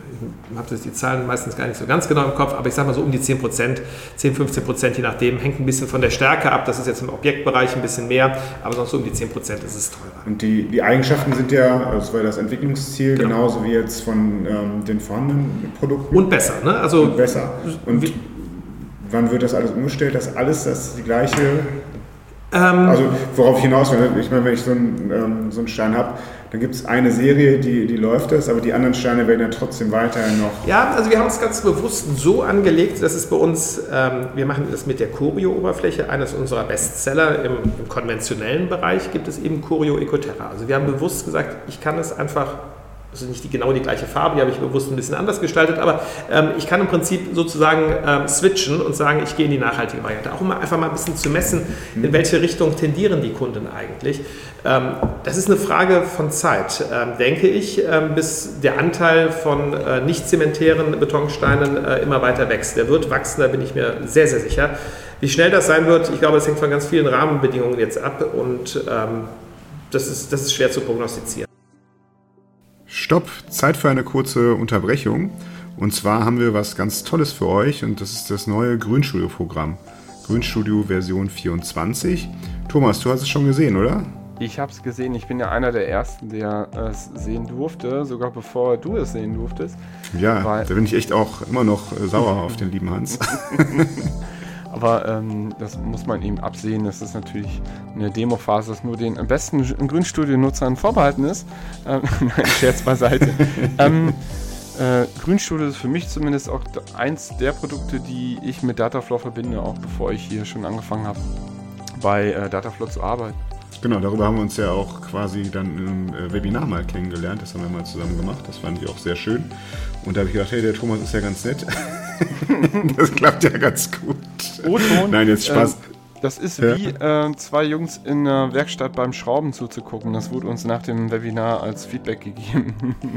habe jetzt die Zahlen meistens gar nicht so ganz genau im Kopf, aber ich sage mal so um die zehn Prozent, zehn, fünfzehn Prozent, je nachdem, hängt ein bisschen von der Stärke ab. Das ist jetzt im Objektbereich ein bisschen mehr, aber sonst so um die zehn Prozent ist es teurer. Und die, die Eigenschaften sind ja, das war das Entwicklungsziel, genau. genauso wie jetzt von ähm, den vorhandenen Produkten. Und besser, ne? Also Und besser. Und wie, wann wird das alles umgestellt, dass alles das die gleiche... Ähm, also worauf ich hinaus will, ich meine, wenn ich so einen, ähm, so einen Stein habe, dann gibt es eine Serie, die, die läuft das, aber die anderen Steine werden ja trotzdem weiterhin noch... Ja, also wir haben es ganz bewusst so angelegt, dass es bei uns, ähm, wir machen das mit der Corio-Oberfläche, eines unserer Bestseller im, im konventionellen Bereich gibt es eben Corio Ecoterra. Also wir haben bewusst gesagt, ich kann es einfach... Also nicht die, genau die gleiche Farbe, die habe ich bewusst ein bisschen anders gestaltet, aber ähm, ich kann im Prinzip sozusagen ähm, switchen und sagen, ich gehe in die nachhaltige Variante. Auch um einfach mal ein bisschen zu messen, in welche Richtung tendieren die Kunden eigentlich. Ähm, das ist eine Frage von Zeit, ähm, denke ich, ähm, bis der Anteil von äh, nicht zementären Betonsteinen äh, immer weiter wächst. Der wird wachsen, da bin ich mir sehr, sehr sicher. Wie schnell das sein wird, ich glaube, das hängt von ganz vielen Rahmenbedingungen jetzt ab und ähm, das ist, das ist schwer zu prognostizieren. Stopp, Zeit für eine kurze Unterbrechung. Und zwar haben wir was ganz Tolles für euch und das ist das neue Grünstudio-Programm. Grünstudio Version vierundzwanzig. Thomas, du hast es schon gesehen, oder? Ich habe es gesehen. Ich bin ja einer der Ersten, der es sehen durfte, sogar bevor du es sehen durftest. Ja, Weil, da bin ich echt auch immer noch sauer auf den lieben Hans. Aber ähm, das muss man eben absehen. Das ist natürlich eine Demophase, das nur den am besten Grünstudio-Nutzern vorbehalten ist. Ähm, nein, Scherz beiseite. ähm, äh, Grünstudio ist für mich zumindest auch eins der Produkte, die ich mit Dataflow verbinde, auch bevor ich hier schon angefangen habe, bei äh, Dataflow zu arbeiten. Genau, darüber haben wir uns ja auch quasi dann im äh, Webinar mal kennengelernt. Das haben wir mal zusammen gemacht. Das fand ich auch sehr schön. Und da habe ich gedacht, hey, der Thomas ist ja ganz nett. Das klappt ja ganz gut. O-Ton. Nein, jetzt Spaß. Ähm, das ist ja. wie äh, zwei Jungs in der Werkstatt beim Schrauben zuzugucken. Das wurde uns nach dem Webinar als Feedback gegeben.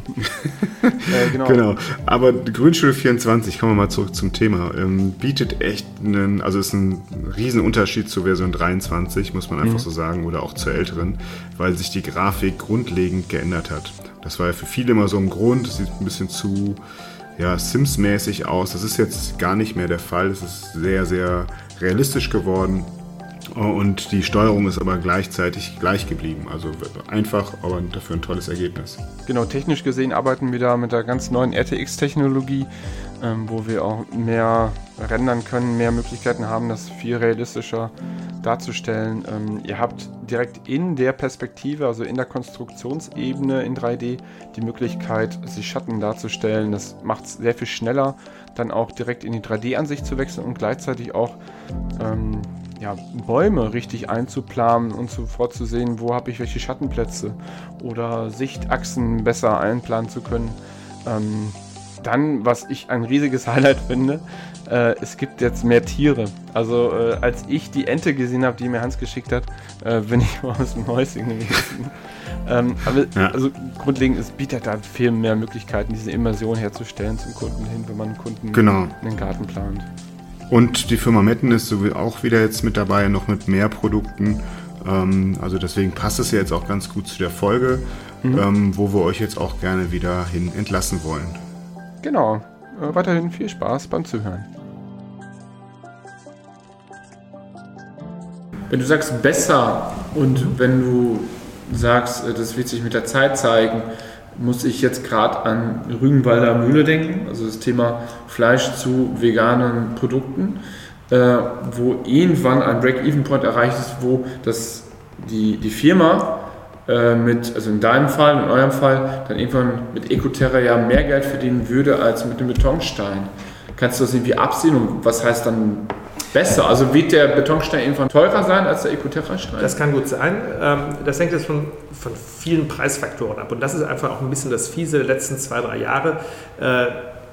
äh, genau. genau. Aber Grünstudio vierundzwanzig, kommen wir mal zurück zum Thema, ähm, bietet echt einen, also ist ein Riesenunterschied zur Version dreiundzwanzig, muss man einfach mhm. so sagen, oder auch zur älteren, weil sich die Grafik grundlegend geändert hat. Das war ja für viele immer so ein Grund, das sieht ein bisschen zu ja, Sims-mäßig aus. Das ist jetzt gar nicht mehr der Fall. Es ist sehr, sehr realistisch geworden und die Steuerung ist aber gleichzeitig gleich geblieben. Also einfach, aber dafür ein tolles Ergebnis. Genau, technisch gesehen arbeiten wir da mit der ganz neuen R T X-Technologie, ähm, wo wir auch mehr rendern können, mehr Möglichkeiten haben, das viel realistischer darzustellen. Ähm, ihr habt direkt in der Perspektive, also in der Konstruktionsebene in drei D, die Möglichkeit, sich Schatten darzustellen. Das macht es sehr viel schneller, dann auch direkt in die drei D-Ansicht zu wechseln und gleichzeitig auch ähm, ja, Bäume richtig einzuplanen und sofort zu sehen, wo habe ich welche Schattenplätze oder Sichtachsen besser einplanen zu können. Ähm, Dann, was ich ein riesiges Highlight finde, äh, es gibt jetzt mehr Tiere. Also äh, als ich die Ente gesehen habe, die mir Hans geschickt hat, äh, bin ich mal aus dem Häuschen gewesen. ähm, aber ja. also grundlegend, es bietet da viel mehr Möglichkeiten, diese Immersion herzustellen zum Kunden hin, wenn man einen Kunden genau. in den Garten plant. Und die Firma Metten ist so auch wieder jetzt mit dabei, noch mit mehr Produkten. Ähm, also deswegen passt es ja jetzt auch ganz gut zu der Folge, mhm. ähm, wo wir euch jetzt auch gerne wieder hin entlassen wollen. Genau. Äh, weiterhin viel Spaß beim Zuhören. Wenn du sagst besser und wenn du sagst, das wird sich mit der Zeit zeigen, muss ich jetzt gerade an Rügenwalder Mühle denken, also das Thema Fleisch zu veganen Produkten, äh, wo irgendwann ein Break-Even-Point erreicht ist, wo das, die, die Firma äh, mit, also in deinem Fall, in eurem Fall, dann irgendwann mit Ecoterra ja mehr Geld verdienen würde als mit dem Betonstein. Kannst du das irgendwie absehen und was heißt dann besser? Also wird der Betonstein irgendwann teurer sein als der Ecoterra-Stein? Das kann gut sein. Das hängt jetzt von, von vielen Preisfaktoren ab. Und das ist einfach auch ein bisschen das Fiese der letzten zwei, drei Jahre.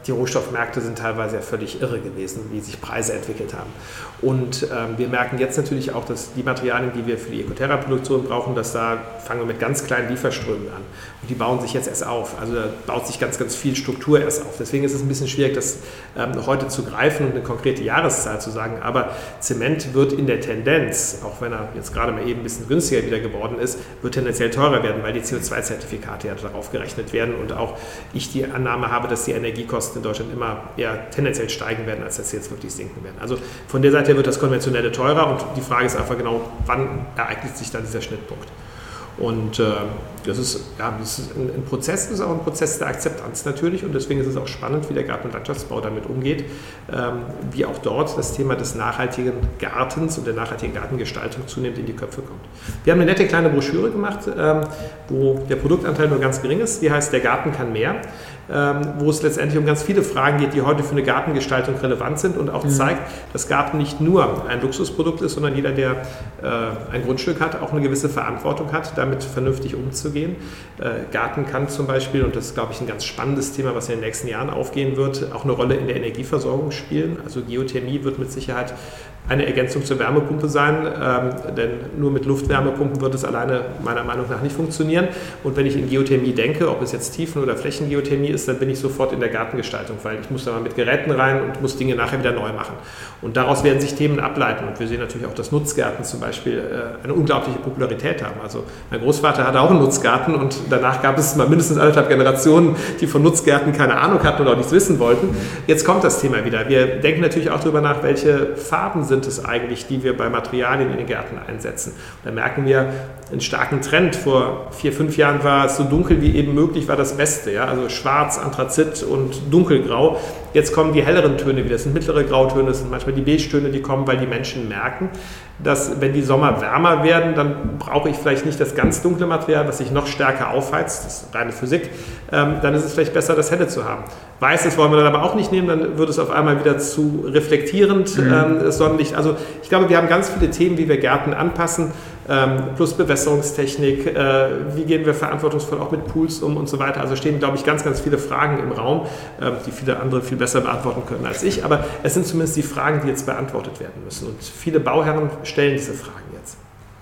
die Rohstoffmärkte sind teilweise ja völlig irre gewesen, wie sich Preise entwickelt haben. Und ähm, wir merken jetzt natürlich auch, dass die Materialien, die wir für die Ecoterra-Produktion brauchen, dass da fangen wir mit ganz kleinen Lieferströmen an. Und die bauen sich jetzt erst auf. Also da baut sich ganz, ganz viel Struktur erst auf. Deswegen ist es ein bisschen schwierig, das ähm, heute zu greifen und eine konkrete Jahreszahl zu sagen. Aber Zement wird in der Tendenz, auch wenn er jetzt gerade mal eben ein bisschen günstiger wieder geworden ist, wird tendenziell teurer werden, weil die C O zwei Zertifikate ja darauf gerechnet werden und auch ich die Annahme habe, dass die Energiekosten in Deutschland immer eher tendenziell steigen werden, als dass sie jetzt wirklich sinken werden. Also von der Seite her wird das Konventionelle teurer und die Frage ist einfach genau, wann ereignet sich dann dieser Schnittpunkt? Und äh, das ist, ja, das ist ein, ein Prozess, das ist auch ein Prozess der Akzeptanz natürlich und deswegen ist es auch spannend, wie der Garten- und Landschaftsbau damit umgeht, ähm, wie auch dort das Thema des nachhaltigen Gartens und der nachhaltigen Gartengestaltung zunehmend in die Köpfe kommt. Wir haben eine nette kleine Broschüre gemacht, ähm, wo der Produktanteil nur ganz gering ist, die heißt "Der Garten kann mehr", ähm, wo es letztendlich um ganz viele Fragen geht, die heute für eine Gartengestaltung relevant sind und auch mhm. zeigt, dass Garten nicht nur ein Luxusprodukt ist, sondern jeder, der äh, ein Grundstück hat, auch eine gewisse Verantwortung hat, damit vernünftig umzugehen. Äh, Garten kann zum Beispiel, und das ist, glaube ich, ein ganz spannendes Thema, was in den nächsten Jahren aufgehen wird, auch eine Rolle in der Energieversorgung spielen. Also Geothermie wird mit Sicherheit eine Ergänzung zur Wärmepumpe sein, ähm, denn nur mit Luftwärmepumpen wird es alleine meiner Meinung nach nicht funktionieren. Und wenn ich in Geothermie denke, ob es jetzt Tiefen- oder Flächengeothermie ist, dann bin ich sofort in der Gartengestaltung, weil ich muss da mal mit Geräten rein und muss Dinge nachher wieder neu machen. Und daraus werden sich Themen ableiten. Und wir sehen natürlich auch, dass Nutzgärten zum Beispiel äh, eine unglaubliche Popularität haben. Also mein Großvater hatte auch einen Nutzgarten und danach gab es mal mindestens anderthalb Generationen, die von Nutzgärten keine Ahnung hatten oder auch nichts wissen wollten. Jetzt kommt das Thema wieder. Wir denken natürlich auch darüber nach, welche Farben sind es eigentlich, die wir bei Materialien in den Gärten einsetzen. Und da merken wir einen starken Trend. Vor vier, fünf Jahren war es so dunkel wie eben möglich, war das Beste. Ja? Also schwarz, Anthrazit und dunkelgrau. Jetzt kommen die helleren Töne wieder. Das sind mittlere Grautöne, das sind manchmal die Beige-Töne, die kommen, weil die Menschen merken, dass wenn die Sommer wärmer werden, dann brauche ich vielleicht nicht das ganz dunkle Material, das sich noch stärker aufheizt, das ist reine Physik, ähm, dann ist es vielleicht besser, das helle zu haben. Weißes wollen wir dann aber auch nicht nehmen, dann wird es auf einmal wieder zu reflektierend, mhm. ähm, das Sonnenlicht. Also ich glaube, wir haben ganz viele Themen, wie wir Gärten anpassen, ähm, plus Bewässerungstechnik, äh, wie gehen wir verantwortungsvoll auch mit Pools um und so weiter. Also stehen, glaube ich, ganz, ganz viele Fragen im Raum, ähm, die viele andere viel besser beantworten können als ich, aber es sind zumindest die Fragen, die jetzt beantwortet werden müssen. Und viele Bauherren stellen diese Fragen jetzt.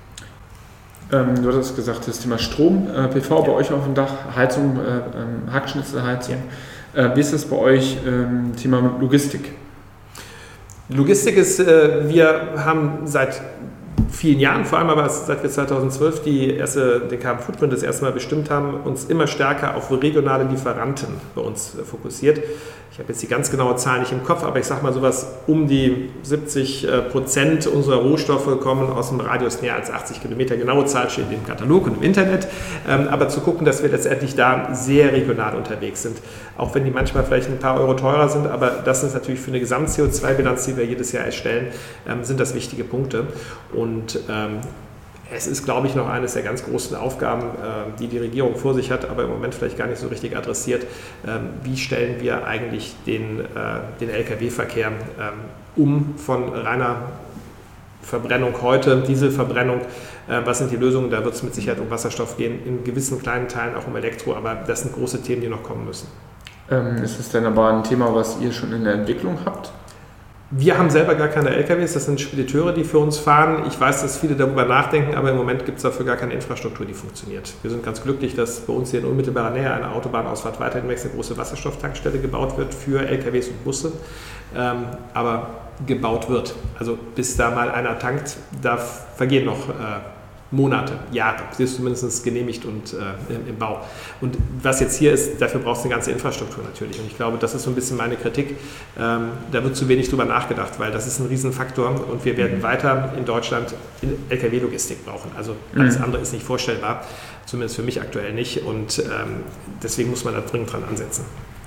Ähm, du hattest gesagt, das Thema Strom, äh, P V ja. bei euch auf dem Dach, Heizung, äh, ähm, Hackschnitzelheizung. Ja. Äh, wie ist das bei euch, ähm, Thema Logistik? Logistik ist, äh, wir haben seit vielen Jahren, vor allem aber seit wir zweitausendzwölf die erste, den Carbon Footprint das erste Mal bestimmt haben, uns immer stärker auf regionale Lieferanten bei uns äh, fokussiert. Ich habe jetzt die ganz genaue Zahl nicht im Kopf, aber ich sage mal sowas, um die siebzig Prozent unserer Rohstoffe kommen aus dem Radius näher als achtzig Kilometer. Genaue Zahl steht im Katalog und im Internet. Aber zu gucken, dass wir letztendlich da sehr regional unterwegs sind. Auch wenn die manchmal vielleicht ein paar Euro teurer sind, aber das ist natürlich für eine Gesamt-C O zwei Bilanz, die wir jedes Jahr erstellen, sind das wichtige Punkte. Und ähm, es ist, glaube ich, noch eines der ganz großen Aufgaben, die die Regierung vor sich hat, aber im Moment vielleicht gar nicht so richtig adressiert. Wie stellen wir eigentlich den, den L K W-Verkehr um von reiner Verbrennung heute, Dieselverbrennung? Was sind die Lösungen? Da wird es mit Sicherheit um Wasserstoff gehen, in gewissen kleinen Teilen auch um Elektro, aber das sind große Themen, die noch kommen müssen. Ähm, ist es denn aber ein Thema, was ihr schon in der Entwicklung habt? Wir haben selber gar keine L K Ws, das sind Spediteure, die für uns fahren. Ich weiß, dass viele darüber nachdenken, aber im Moment gibt es dafür gar keine Infrastruktur, die funktioniert. Wir sind ganz glücklich, dass bei uns hier in unmittelbarer Nähe eine Autobahnausfahrt weiter hinweg eine große Wasserstofftankstelle gebaut wird für L K Ws und Busse. Ähm, aber gebaut wird. Also bis da mal einer tankt, da vergehen noch äh, Monate, Jahre, sie ist zumindest genehmigt und äh, im, im Bau. Und was jetzt hier ist, dafür brauchst du eine ganze Infrastruktur natürlich. Und ich glaube, das ist so ein bisschen meine Kritik. Ähm, da wird zu wenig drüber nachgedacht, weil das ist ein Riesenfaktor und wir werden weiter in Deutschland in L K W-Logistik brauchen. Also alles andere ist nicht vorstellbar, zumindest für mich aktuell nicht. Und ähm, deswegen muss man da dringend dran ansetzen.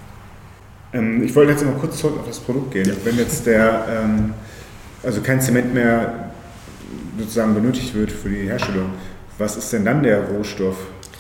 Ähm, ich wollte jetzt noch kurz zurück auf das Produkt gehen. Ja. Wenn jetzt der, ähm, also kein Zement mehr sozusagen benötigt wird für die Herstellung, was ist denn dann der Rohstoff?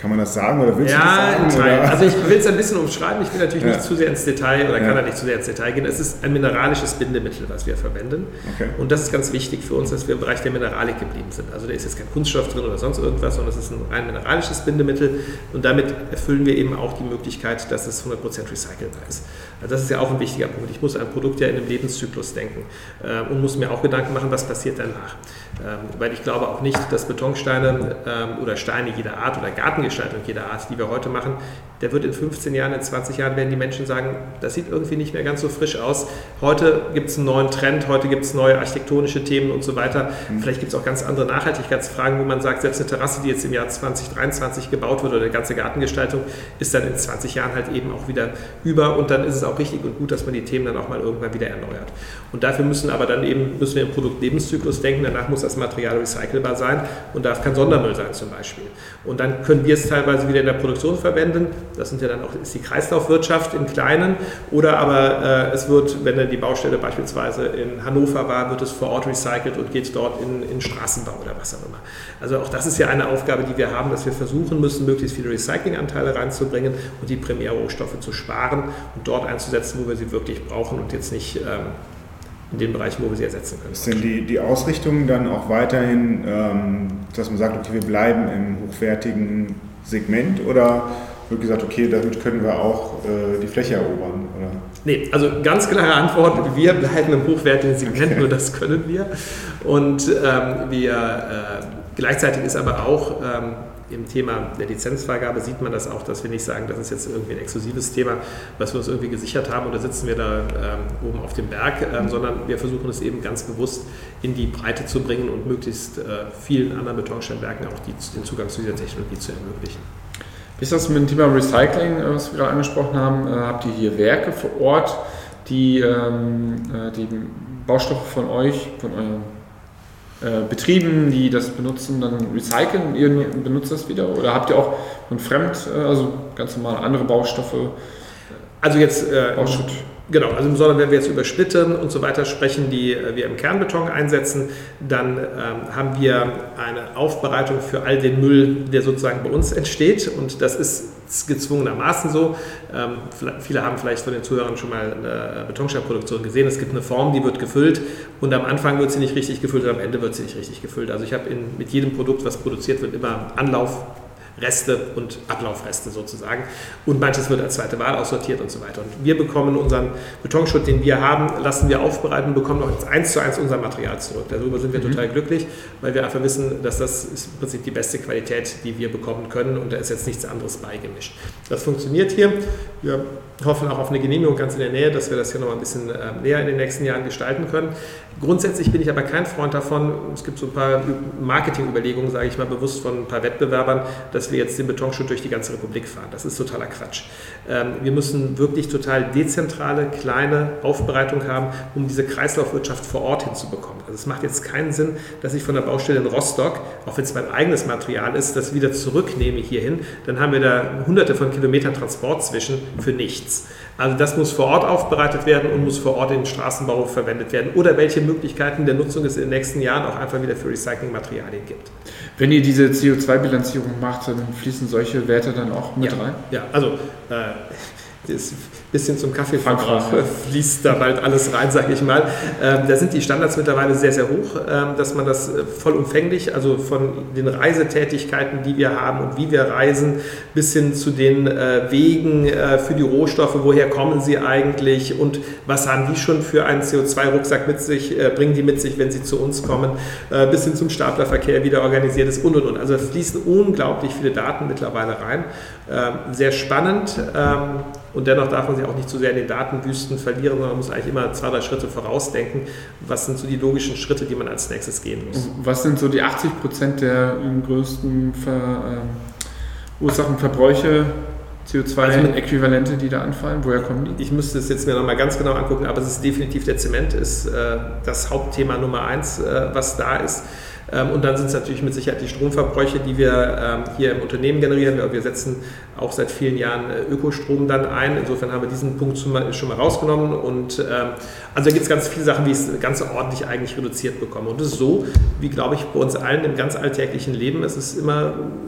Kann man das sagen oder willst ja, du das sagen? Teil. Oder? Also ich will es ein bisschen umschreiben, ich will natürlich ja. nicht zu sehr ins Detail oder ja. kann da nicht zu sehr ins Detail gehen. Es ist ein mineralisches Bindemittel, was wir verwenden. Okay. Und das ist ganz wichtig für uns, dass wir im Bereich der Mineralik geblieben sind. Also da ist jetzt kein Kunststoff drin oder sonst irgendwas, sondern es ist ein rein mineralisches Bindemittel und damit erfüllen wir eben auch die Möglichkeit, dass es hundert Prozent recycelbar ist. Also das ist ja auch ein wichtiger Punkt. Ich muss ein Produkt ja in einem Lebenszyklus denken äh, und muss mir auch Gedanken machen, was passiert danach. Ähm, weil ich glaube auch nicht, dass Betonsteine ähm, oder Steine jeder Art oder Gartengestaltung jeder Art, die wir heute machen, der wird in fünfzehn Jahren, in zwanzig Jahren werden die Menschen sagen, das sieht irgendwie nicht mehr ganz so frisch aus. Heute gibt es einen neuen Trend, heute gibt es neue architektonische Themen und so weiter. Mhm. Vielleicht gibt es auch ganz andere Nachhaltigkeitsfragen, wo man sagt, selbst eine Terrasse, die jetzt im Jahr zwanzig dreiundzwanzig gebaut wird oder die ganze Gartengestaltung, ist dann in zwanzig Jahren halt eben auch wieder über und dann ist es auch richtig und gut, dass man die Themen dann auch mal irgendwann wieder erneuert. Und dafür müssen aber dann eben, müssen wir im Produktlebenszyklus denken, danach muss das Material recycelbar sein und darf kein Sondermüll sein zum Beispiel. Und dann können wir es teilweise wieder in der Produktion verwenden. Das sind ja dann auch, ist die Kreislaufwirtschaft im Kleinen. Oder aber äh, es wird, wenn dann die Baustelle beispielsweise in Hannover war, wird es vor Ort recycelt und geht dort in, in Straßenbau oder was auch immer. Also auch das ist ja eine Aufgabe, die wir haben, dass wir versuchen müssen, möglichst viele Recyclinganteile reinzubringen und die Primärrohstoffe zu sparen und dort einzusetzen, wo wir sie wirklich brauchen und jetzt nicht ähm, in den Bereichen, wo wir sie ersetzen können. Ist denn die, die Ausrichtung dann auch weiterhin, ähm, dass man sagt, okay, wir bleiben im hochwertigen Segment oder wird gesagt, okay, damit können wir auch äh, die Fläche erobern? Oder? Nee, also ganz klare Antwort, wir bleiben im hochwertigen Segment, okay. Nur das können wir. Und ähm, wir äh, gleichzeitig ist aber auch ähm, im Thema der Lizenzvergabe sieht man das auch, dass wir nicht sagen, das ist jetzt irgendwie ein exklusives Thema, was wir uns irgendwie gesichert haben oder sitzen wir da ähm, oben auf dem Berg, ähm, sondern wir versuchen es eben ganz bewusst in die Breite zu bringen und möglichst äh, vielen anderen Betonsteinwerken auch die, den Zugang zu dieser Technologie zu ermöglichen. Wie ist das mit dem Thema Recycling, was wir gerade angesprochen haben? Äh, habt ihr hier Werke vor Ort, die ähm, äh, die Baustoffe von euch, von euren Betrieben, die das benutzen, dann recyceln, ihr benutzt das wieder? Oder habt ihr auch von fremd, also ganz normale andere Baustoffe? Also jetzt äh, genau, also im Sommer, wenn wir jetzt über Splitte und so weiter sprechen, die wir im Kernbeton einsetzen, dann ähm, haben wir eine Aufbereitung für all den Müll, der sozusagen bei uns entsteht und das ist gezwungenermaßen so. Ähm, viele haben vielleicht von den Zuhörern schon mal eine Betonsteinproduktion gesehen. Es gibt eine Form, die wird gefüllt und am Anfang wird sie nicht richtig gefüllt und am Ende wird sie nicht richtig gefüllt. Also ich habe in, mit jedem Produkt, was produziert wird, immer Anlauf, Reste und Ablaufreste sozusagen. Und manches wird als zweite Wahl aussortiert und so weiter. Und wir bekommen unseren Betonschutt, den wir haben, lassen wir aufbereiten und bekommen auch eins zu eins unser Material zurück. Darüber sind wir mhm. total glücklich, weil wir einfach wissen, dass das ist im Prinzip die beste Qualität, die wir bekommen können und da ist jetzt nichts anderes beigemischt. Das funktioniert hier. Wir hoffen auch auf eine Genehmigung ganz in der Nähe, dass wir das hier noch mal ein bisschen äh, näher in den nächsten Jahren gestalten können. Grundsätzlich bin ich aber kein Freund davon, es gibt so ein paar Marketingüberlegungen, sage ich mal bewusst von ein paar Wettbewerbern, dass wir jetzt den Betonschutt durch die ganze Republik fahren. Das ist totaler Quatsch. Ähm, wir müssen wirklich total dezentrale, kleine Aufbereitung haben, um diese Kreislaufwirtschaft vor Ort hinzubekommen. Also es macht jetzt keinen Sinn, dass ich von der Baustelle in Rostock, auch wenn es mein eigenes Material ist, das wieder zurücknehme hierhin, dann haben wir da hunderte von Kilometern Transport zwischen für nichts. Also das muss vor Ort aufbereitet werden und muss vor Ort in den Straßenbau verwendet werden oder welche Möglichkeiten der Nutzung es in den nächsten Jahren auch einfach wieder für Recyclingmaterialien gibt. Wenn ihr diese C O zwei Bilanzierung macht, dann fließen solche Werte dann auch mit ja, rein? Ja, also äh, das bisschen zum Kaffeeverbrauch fließt da bald alles rein, sage ich mal. Ähm, da sind die Standards mittlerweile sehr, sehr hoch, ähm, dass man das vollumfänglich, also von den Reisetätigkeiten, die wir haben und wie wir reisen, bis hin zu den äh, Wegen äh, für die Rohstoffe, woher kommen sie eigentlich und was haben die schon für einen C O zwei Rucksack mit sich, äh, bringen die mit sich, wenn sie zu uns kommen, äh, bis hin zum Staplerverkehr, wie der organisiert ist und und und. Also fließen unglaublich viele Daten mittlerweile rein. Ähm, sehr spannend. Ähm, Und dennoch darf man sich auch nicht zu sehr in den Datenwüsten verlieren, sondern man muss eigentlich immer zwei, drei Schritte vorausdenken. Was sind so die logischen Schritte, die man als nächstes gehen muss? Was sind so die achtzig Prozent der größten Ver, äh, Ursachenverbräuche, C O zwei Äquivalente, die da anfallen? Woher kommen die? Ich müsste es jetzt mir nochmal ganz genau angucken, aber es ist definitiv der Zement, ist äh, das Hauptthema Nummer eins, äh, was da ist. Und dann sind es natürlich mit Sicherheit die Stromverbräuche, die wir ähm, hier im Unternehmen generieren. Wir, wir setzen auch seit vielen Jahren äh, Ökostrom dann ein. Insofern haben wir diesen Punkt schon mal, schon mal rausgenommen. Und ähm, also da gibt es ganz viele Sachen, wie ich es ganz ordentlich eigentlich reduziert bekomme. Und es ist so, wie glaube ich bei uns allen im ganz alltäglichen Leben, es ist immer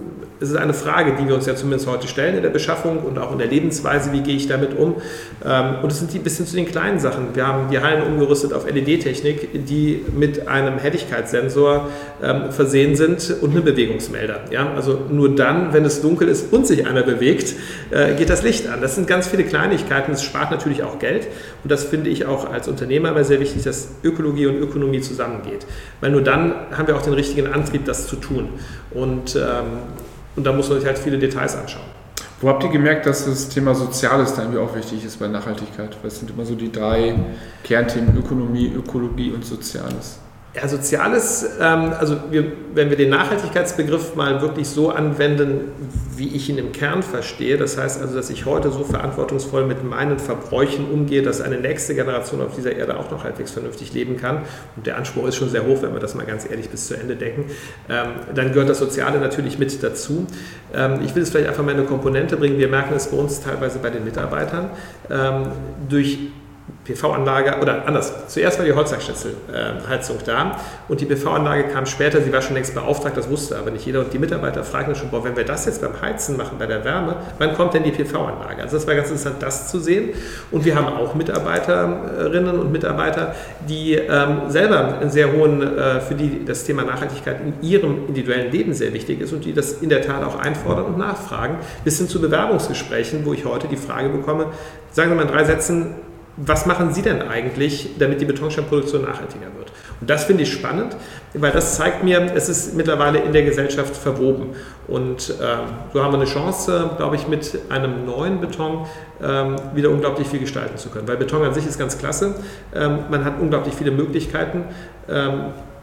es ist eine Frage, die wir uns ja zumindest heute stellen in der Beschaffung und auch in der Lebensweise, wie gehe ich damit um. Und es sind die bis hin zu den kleinen Sachen. Wir haben die Hallen umgerüstet auf L E D-Technik, die mit einem Helligkeitssensor ähm, versehen sind und einem Bewegungsmelder. Ja? Also nur dann, wenn es dunkel ist und sich einer bewegt, äh, geht das Licht an. Das sind ganz viele Kleinigkeiten, das spart natürlich auch Geld und das finde ich auch als Unternehmer aber sehr wichtig, dass Ökologie und Ökonomie zusammengeht. Weil nur dann haben wir auch den richtigen Antrieb, das zu tun. Und, ähm, und da muss man sich halt viele Details anschauen. Wo habt ihr gemerkt, dass das Thema Soziales da irgendwie auch wichtig ist bei Nachhaltigkeit? Das sind immer so die drei Kernthemen: Ökonomie, Ökologie und Soziales. Ja, Soziales, ähm, also wir, wenn wir den Nachhaltigkeitsbegriff mal wirklich so anwenden, wie ich ihn im Kern verstehe, das heißt also, dass ich heute so verantwortungsvoll mit meinen Verbräuchen umgehe, dass eine nächste Generation auf dieser Erde auch noch halbwegs vernünftig leben kann, und der Anspruch ist schon sehr hoch, wenn wir das mal ganz ehrlich bis zu Ende denken, ähm, dann gehört das Soziale natürlich mit dazu. Ähm, ich will es vielleicht einfach mal eine Komponente bringen, wir merken es bei uns teilweise bei den Mitarbeitern, ähm, durch P V-Anlage, oder anders, zuerst war die Holzhackschnitzelheizung da und die P V-Anlage kam später, sie war schon längst beauftragt, das wusste aber nicht jeder, und die Mitarbeiter fragten schon, boah, wenn wir das jetzt beim Heizen machen, bei der Wärme, wann kommt denn die P V-Anlage? Also das war ganz interessant, das zu sehen, und wir haben auch Mitarbeiterinnen und Mitarbeiter, die ähm, selber einen sehr hohen, äh, für die das Thema Nachhaltigkeit in ihrem individuellen Leben sehr wichtig ist und die das in der Tat auch einfordern und nachfragen, bis hin zu Bewerbungsgesprächen, wo ich heute die Frage bekomme, sagen Sie mal in drei Sätzen, was machen Sie denn eigentlich, damit die Betonsteinproduktion nachhaltiger wird? Und das finde ich spannend, weil das zeigt mir, es ist mittlerweile in der Gesellschaft verwoben. Und ähm, so haben wir eine Chance, glaube ich, mit einem neuen Beton ähm, wieder unglaublich viel gestalten zu können. Weil Beton an sich ist ganz klasse, ähm, man hat unglaublich viele Möglichkeiten, ähm,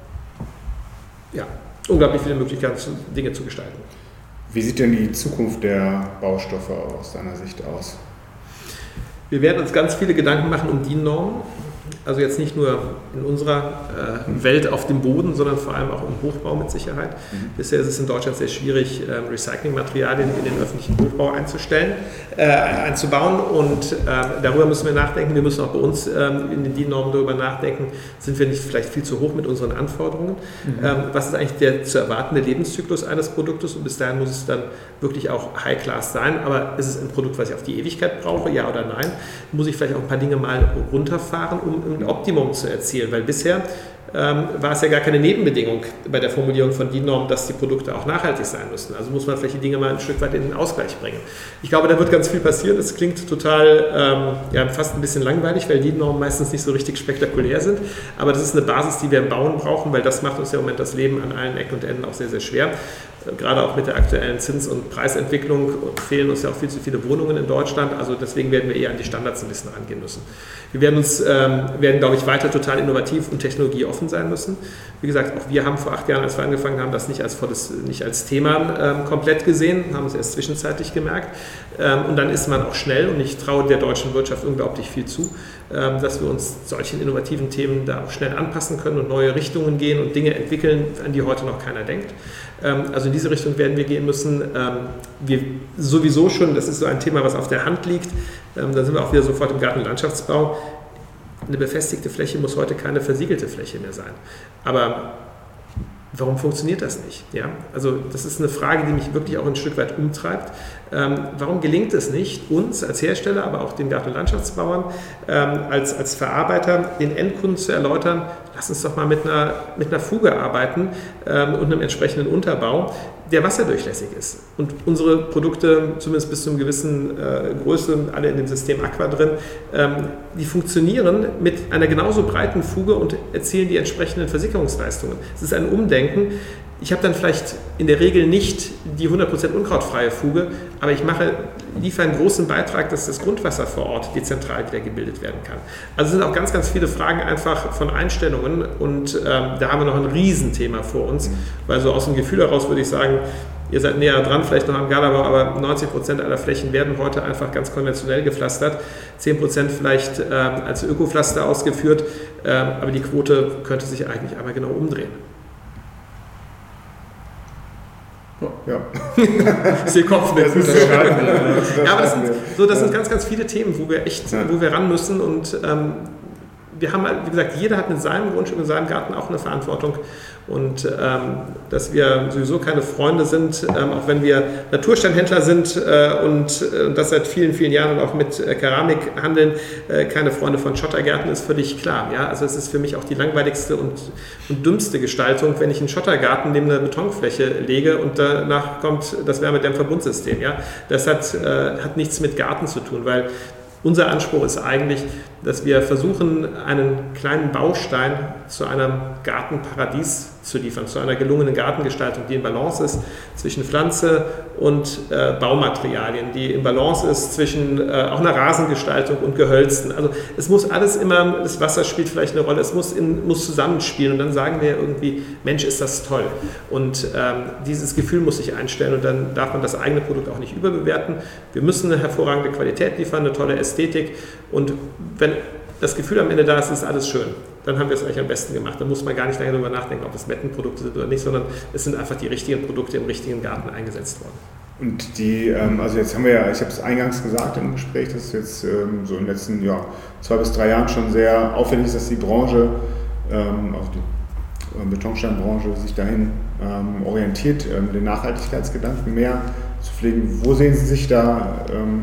ja, unglaublich viele Möglichkeiten, Dinge zu gestalten. Wie sieht denn die Zukunft der Baustoffe aus deiner Sicht aus? Wir werden uns ganz viele Gedanken machen um D I N-Normen, also jetzt nicht nur in unserer äh, Welt auf dem Boden, sondern vor allem auch im Hochbau mit Sicherheit. Mhm. Bisher ist es in Deutschland sehr schwierig, ähm, Recyclingmaterialien in den öffentlichen Hochbau einzustellen, äh, einzubauen, und äh, darüber müssen wir nachdenken. Wir müssen auch bei uns ähm, in den D I N-Normen darüber nachdenken, sind wir nicht vielleicht viel zu hoch mit unseren Anforderungen? Mhm. Ähm, was ist eigentlich der zu erwartende Lebenszyklus eines Produktes, und bis dahin muss es dann wirklich auch High-Class sein, aber ist es ein Produkt, was ich auf die Ewigkeit brauche, ja oder nein? Muss ich vielleicht auch ein paar Dinge mal runterfahren, um ein Optimum zu erzielen, weil bisher ähm, war es ja gar keine Nebenbedingung bei der Formulierung von D I N-Normen, dass die Produkte auch nachhaltig sein müssen. Also muss man vielleicht die Dinge mal ein Stück weit in den Ausgleich bringen. Ich glaube, da wird ganz viel passieren. Es klingt total, ähm, ja, fast ein bisschen langweilig, weil D I N-Normen meistens nicht so richtig spektakulär sind, aber das ist eine Basis, die wir im Bauen brauchen, weil das macht uns ja im Moment das Leben an allen Ecken und Enden auch sehr, sehr schwer. Gerade auch mit der aktuellen Zins- und Preisentwicklung fehlen uns ja auch viel zu viele Wohnungen in Deutschland. Also deswegen werden wir eher an die Standards ein bisschen rangehen müssen. Wir werden uns, ähm, werden, glaube ich, weiter total innovativ und technologieoffen sein müssen. Wie gesagt, auch wir haben vor acht Jahren, als wir angefangen haben, das nicht als, volles, nicht als Thema ähm, komplett gesehen, haben es erst zwischenzeitlich gemerkt. Ähm, und dann ist man auch schnell, und ich traue der deutschen Wirtschaft unglaublich viel zu, ähm, dass wir uns solchen innovativen Themen da auch schnell anpassen können und neue Richtungen gehen und Dinge entwickeln, an die heute noch keiner denkt. Also in diese Richtung werden wir gehen müssen. Wir sowieso schon, das ist so ein Thema, was auf der Hand liegt, da sind wir auch wieder sofort im Gartenlandschaftsbau. Eine befestigte Fläche muss heute keine versiegelte Fläche mehr sein. Aber warum funktioniert das nicht? Ja? Also das ist eine Frage, die mich wirklich auch ein Stück weit umtreibt. Ähm, warum gelingt es nicht, uns als Hersteller, aber auch den Garten- und Landschaftsbauern, ähm, als, als Verarbeiter, den Endkunden zu erläutern, lass uns doch mal mit einer, mit einer Fuge arbeiten ähm, und einem entsprechenden Unterbau, der wasserdurchlässig ist. Und unsere Produkte, zumindest bis zu einer gewissen äh, Größe, alle in dem System Aqua drin, ähm, die funktionieren mit einer genauso breiten Fuge und erzielen die entsprechenden Versickerungsleistungen. Es ist ein Umdenken. Ich habe dann vielleicht in der Regel nicht die hundert Prozent unkrautfreie Fuge, aber ich mache, liefere einen großen Beitrag, dass das Grundwasser vor Ort dezentral wieder gebildet werden kann. Also es sind auch ganz, ganz viele Fragen einfach von Einstellungen, und ähm, da haben wir noch ein Riesenthema vor uns, weil so aus dem Gefühl heraus würde ich sagen, ihr seid näher dran, vielleicht noch am Galabau, aber neunzig Prozent aller Flächen werden heute einfach ganz konventionell gepflastert, zehn Prozent vielleicht ähm, als Ökopflaster ausgeführt, ähm, aber die Quote könnte sich eigentlich einmal genau umdrehen. Ja. Ich sehe Kopfnicken. Das ist ja, ja, aber das sind, so, das sind ganz, ganz viele Themen, wo wir echt, wo wir ran müssen, und ähm, wir haben, wie gesagt, jeder hat mit seinem Wunsch und in seinem Garten auch eine Verantwortung. Und ähm, dass wir sowieso keine Freunde sind, ähm, auch wenn wir Natursteinhändler sind äh, und äh, das seit vielen, vielen Jahren und auch mit äh, Keramik handeln, äh, keine Freunde von Schottergärten, ist völlig klar. Ja? Also es ist für mich auch die langweiligste und, und dümmste Gestaltung, wenn ich einen Schottergarten neben einer Betonfläche lege und danach kommt das Wärmedämmverbundsystem. Ja? Das hat, äh, hat nichts mit Garten zu tun, weil unser Anspruch ist eigentlich, dass wir versuchen, einen kleinen Baustein zu einem Gartenparadies zu liefern, zu einer gelungenen Gartengestaltung, die in Balance ist zwischen Pflanze und äh, Baumaterialien, die in Balance ist zwischen äh, auch einer Rasengestaltung und Gehölzen. Also es muss alles immer, das Wasser spielt vielleicht eine Rolle, es muss, in, muss zusammenspielen und dann sagen wir irgendwie, Mensch, ist das toll. Und ähm, dieses Gefühl muss sich einstellen und dann darf man das eigene Produkt auch nicht überbewerten. Wir müssen eine hervorragende Qualität liefern, eine tolle Ästhetik und wenn das Gefühl am Ende da ist, ist alles schön. Dann haben wir es eigentlich am besten gemacht. Da muss man gar nicht lange darüber nachdenken, ob es Mettenprodukte sind oder nicht, sondern es sind einfach die richtigen Produkte im richtigen Garten eingesetzt worden. Und die, also jetzt haben wir ja, ich habe es eingangs gesagt im Gespräch, dass es jetzt so in den letzten ja, zwei bis drei Jahren schon sehr auffällig ist, dass die Branche, auch die Betonsteinbranche, sich dahin orientiert, den Nachhaltigkeitsgedanken mehr zu pflegen. Wo sehen Sie sich da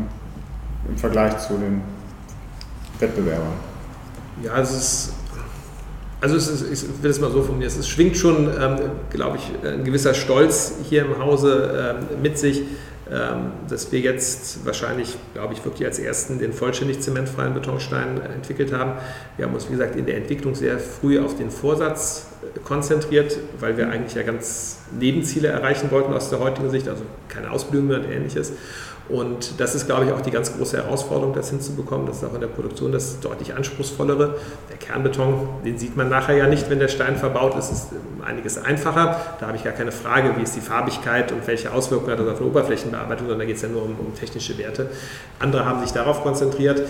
im Vergleich zu den Wettbewerbern? Ja, es ist, also es ist, ich will es mal so formulieren, es schwingt schon, ähm, glaube ich, ein gewisser Stolz hier im Hause ähm, mit sich, ähm, dass wir jetzt wahrscheinlich, glaube ich, wirklich als Ersten den vollständig zementfreien Betonstein entwickelt haben. Wir haben uns, wie gesagt, in der Entwicklung sehr früh auf den Vorsatz konzentriert, weil wir eigentlich ja ganz Nebenziele erreichen wollten aus der heutigen Sicht, also keine Ausblühung mehr und Ähnliches. Und das ist, glaube ich, auch die ganz große Herausforderung, das hinzubekommen. Das ist auch in der Produktion das deutlich anspruchsvollere. Der Kernbeton, den sieht man nachher ja nicht, wenn der Stein verbaut ist. Es ist einiges einfacher. Da habe ich gar keine Frage, wie ist die Farbigkeit und welche Auswirkungen hat das auf eine Oberflächenbearbeitung, sondern da geht es ja nur um, um technische Werte. Andere haben sich darauf konzentriert.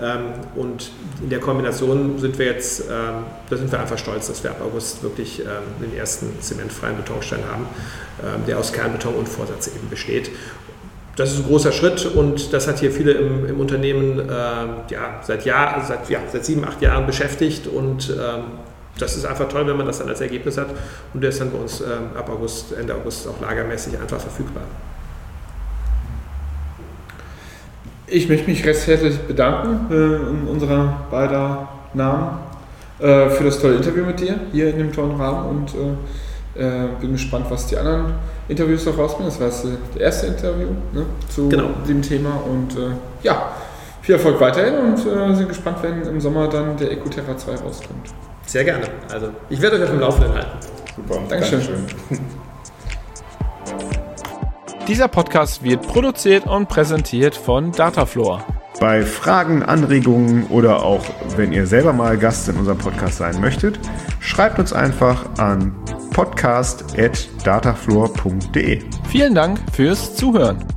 Und in der Kombination sind wir jetzt, da sind wir einfach stolz, dass wir ab August wirklich den ersten zementfreien Betonstein haben, der aus Kernbeton und Vorsatz eben besteht. Das ist ein großer Schritt und das hat hier viele im, im Unternehmen äh, ja, seit, Jahr, seit, ja, seit sieben, acht Jahren beschäftigt und ähm, das ist einfach toll, wenn man das dann als Ergebnis hat und der ist dann bei uns ähm, ab August, Ende August auch lagermäßig einfach verfügbar. Ich möchte mich recht herzlich bedanken äh, in unserer beider Namen äh, für das tolle Interview mit dir hier in dem tollen Rahmen und äh, äh, bin gespannt, was die anderen Interviews noch rausbringen. Das war das äh, erste Interview ne, zu genau. dem Thema und äh, ja, viel Erfolg weiterhin und äh, sind gespannt, wenn im Sommer dann der Ecoterra zwei rauskommt. Sehr gerne. Also ich werde euch auf dem Laufenden halten. Super. Dankeschön. Dankeschön. Dieser Podcast wird produziert und präsentiert von Datafloor. Bei Fragen, Anregungen oder auch wenn ihr selber mal Gast in unserem Podcast sein möchtet, schreibt uns einfach an podcast at datafloor punkt de. Vielen Dank fürs Zuhören.